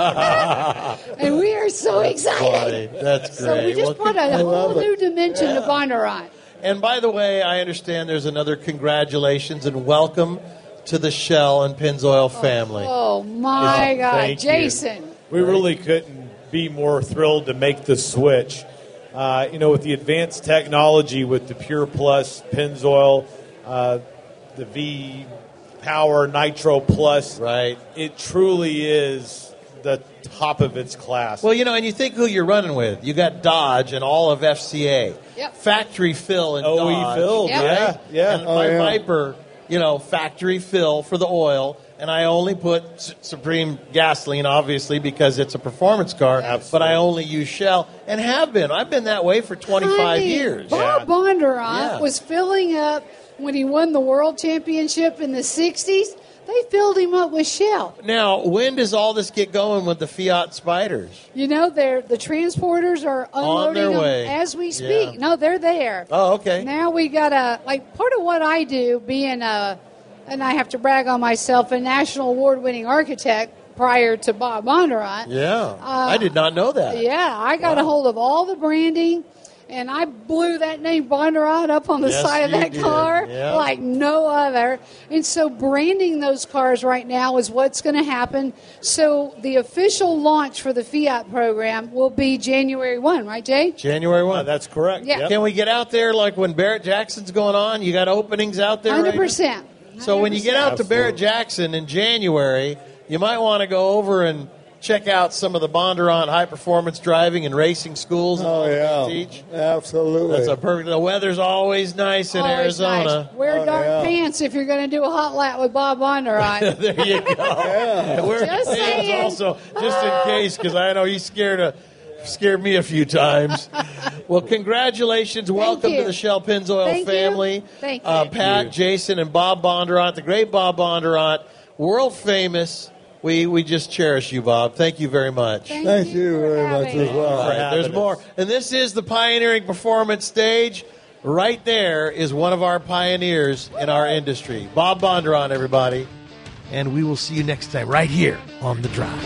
And we are so excited. Funny. That's So we great. just Well, put a I love whole it. new dimension Yeah. to Bondurant. And by the way, I understand there's another congratulations and welcome to the Shell and Pennzoil family. Oh, my God. Thank you. Jason. We really couldn't be more thrilled to make the switch. Uh, you know, with the advanced technology, with the Pure Plus Pennzoil, uh, the V Power Nitro Plus, right? It truly is the top of its class. Well, you know, and you think who you're running with. You got Dodge and all of F C A. Yep. Factory fill in O E Dodge. filled, Yep. yeah, yeah. And Oh, my yeah. Viper, you know, factory fill for the oil. And I only put S- Supreme gasoline, obviously, because it's a performance car. But I only use Shell and have been. I've been that way for twenty-five Honey, years. Bob Bondurant Yeah. was filling up when he won the world championship in the sixties. They filled him up with Shell. Now, when does all this get going with the Fiat Spiders? You know, they're, the transporters are unloading their them way. as we speak. Yeah. No, they're there. Oh, okay. Now we got a, like, part of what I do, being a, and I have to brag on myself, a national award-winning architect prior to Bob Bondurant. Yeah. I did not know that. Yeah, I got a hold of all the branding, and I blew that name Bondurant up on the Yes, side of you that did. car Yeah. like no other. And so branding those cars right now is what's going to happen. So the official launch for the Fiat program will be January first, right, Jay? January first. Uh, that's correct. Yeah. Yep. Can we get out there like when Barrett Jackson's going on? You got openings out there? one right hundred percent. now? So when you get out to Absolutely. Barrett Jackson in January, you might want to go over and check out some of the Bondurant high performance driving and racing schools. and Oh, all that yeah. they teach. Absolutely. That's a perfect. The weather's always nice in Always Arizona. nice. Wear Oh, dark yeah. pants if you're going to do a hot lap with Bob Bondurant. There you go. Yeah. We're Just fans saying. also, just in case, because I know he's scared of. Scared me a few times. Well, congratulations. Welcome you. to the Shell Pennzoil Thank you. family. Thank Uh, you. Pat, Jason, and Bob Bondurant, the great Bob Bondurant, world famous. We we just cherish you, Bob. Thank you very much. Thank, Thank you for very much having as me. well. All right, there's having more. us. And this is the Pioneering Performance stage. Right there is one of our pioneers in our industry. Bob Bondurant, everybody. And we will see you next time right here on The Drive.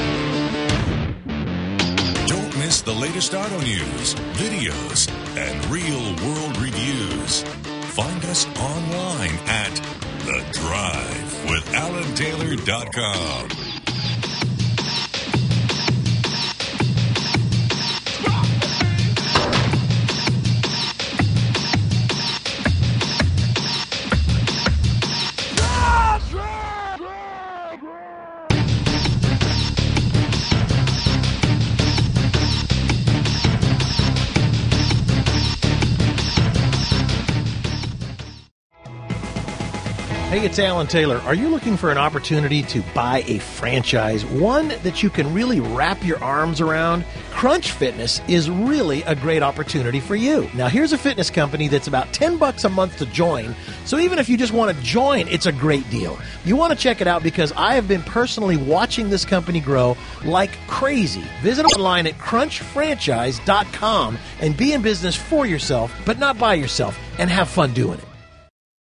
Don't miss the latest auto news, videos, and real-world reviews. Find us online at The Drive with Alan Taylor dot com. Hey, Hey, it's Alan Taylor. Are you looking for an opportunity to buy a franchise, one that you can really wrap your arms around? Crunch Fitness is really a great opportunity for you. Now, here's a fitness company that's about ten bucks a month to join, so even if you just want to join, it's a great deal. You want to check it out because I have been personally watching this company grow like crazy. Visit online at crunch franchise dot com and be in business for yourself, but not by yourself, and have fun doing it.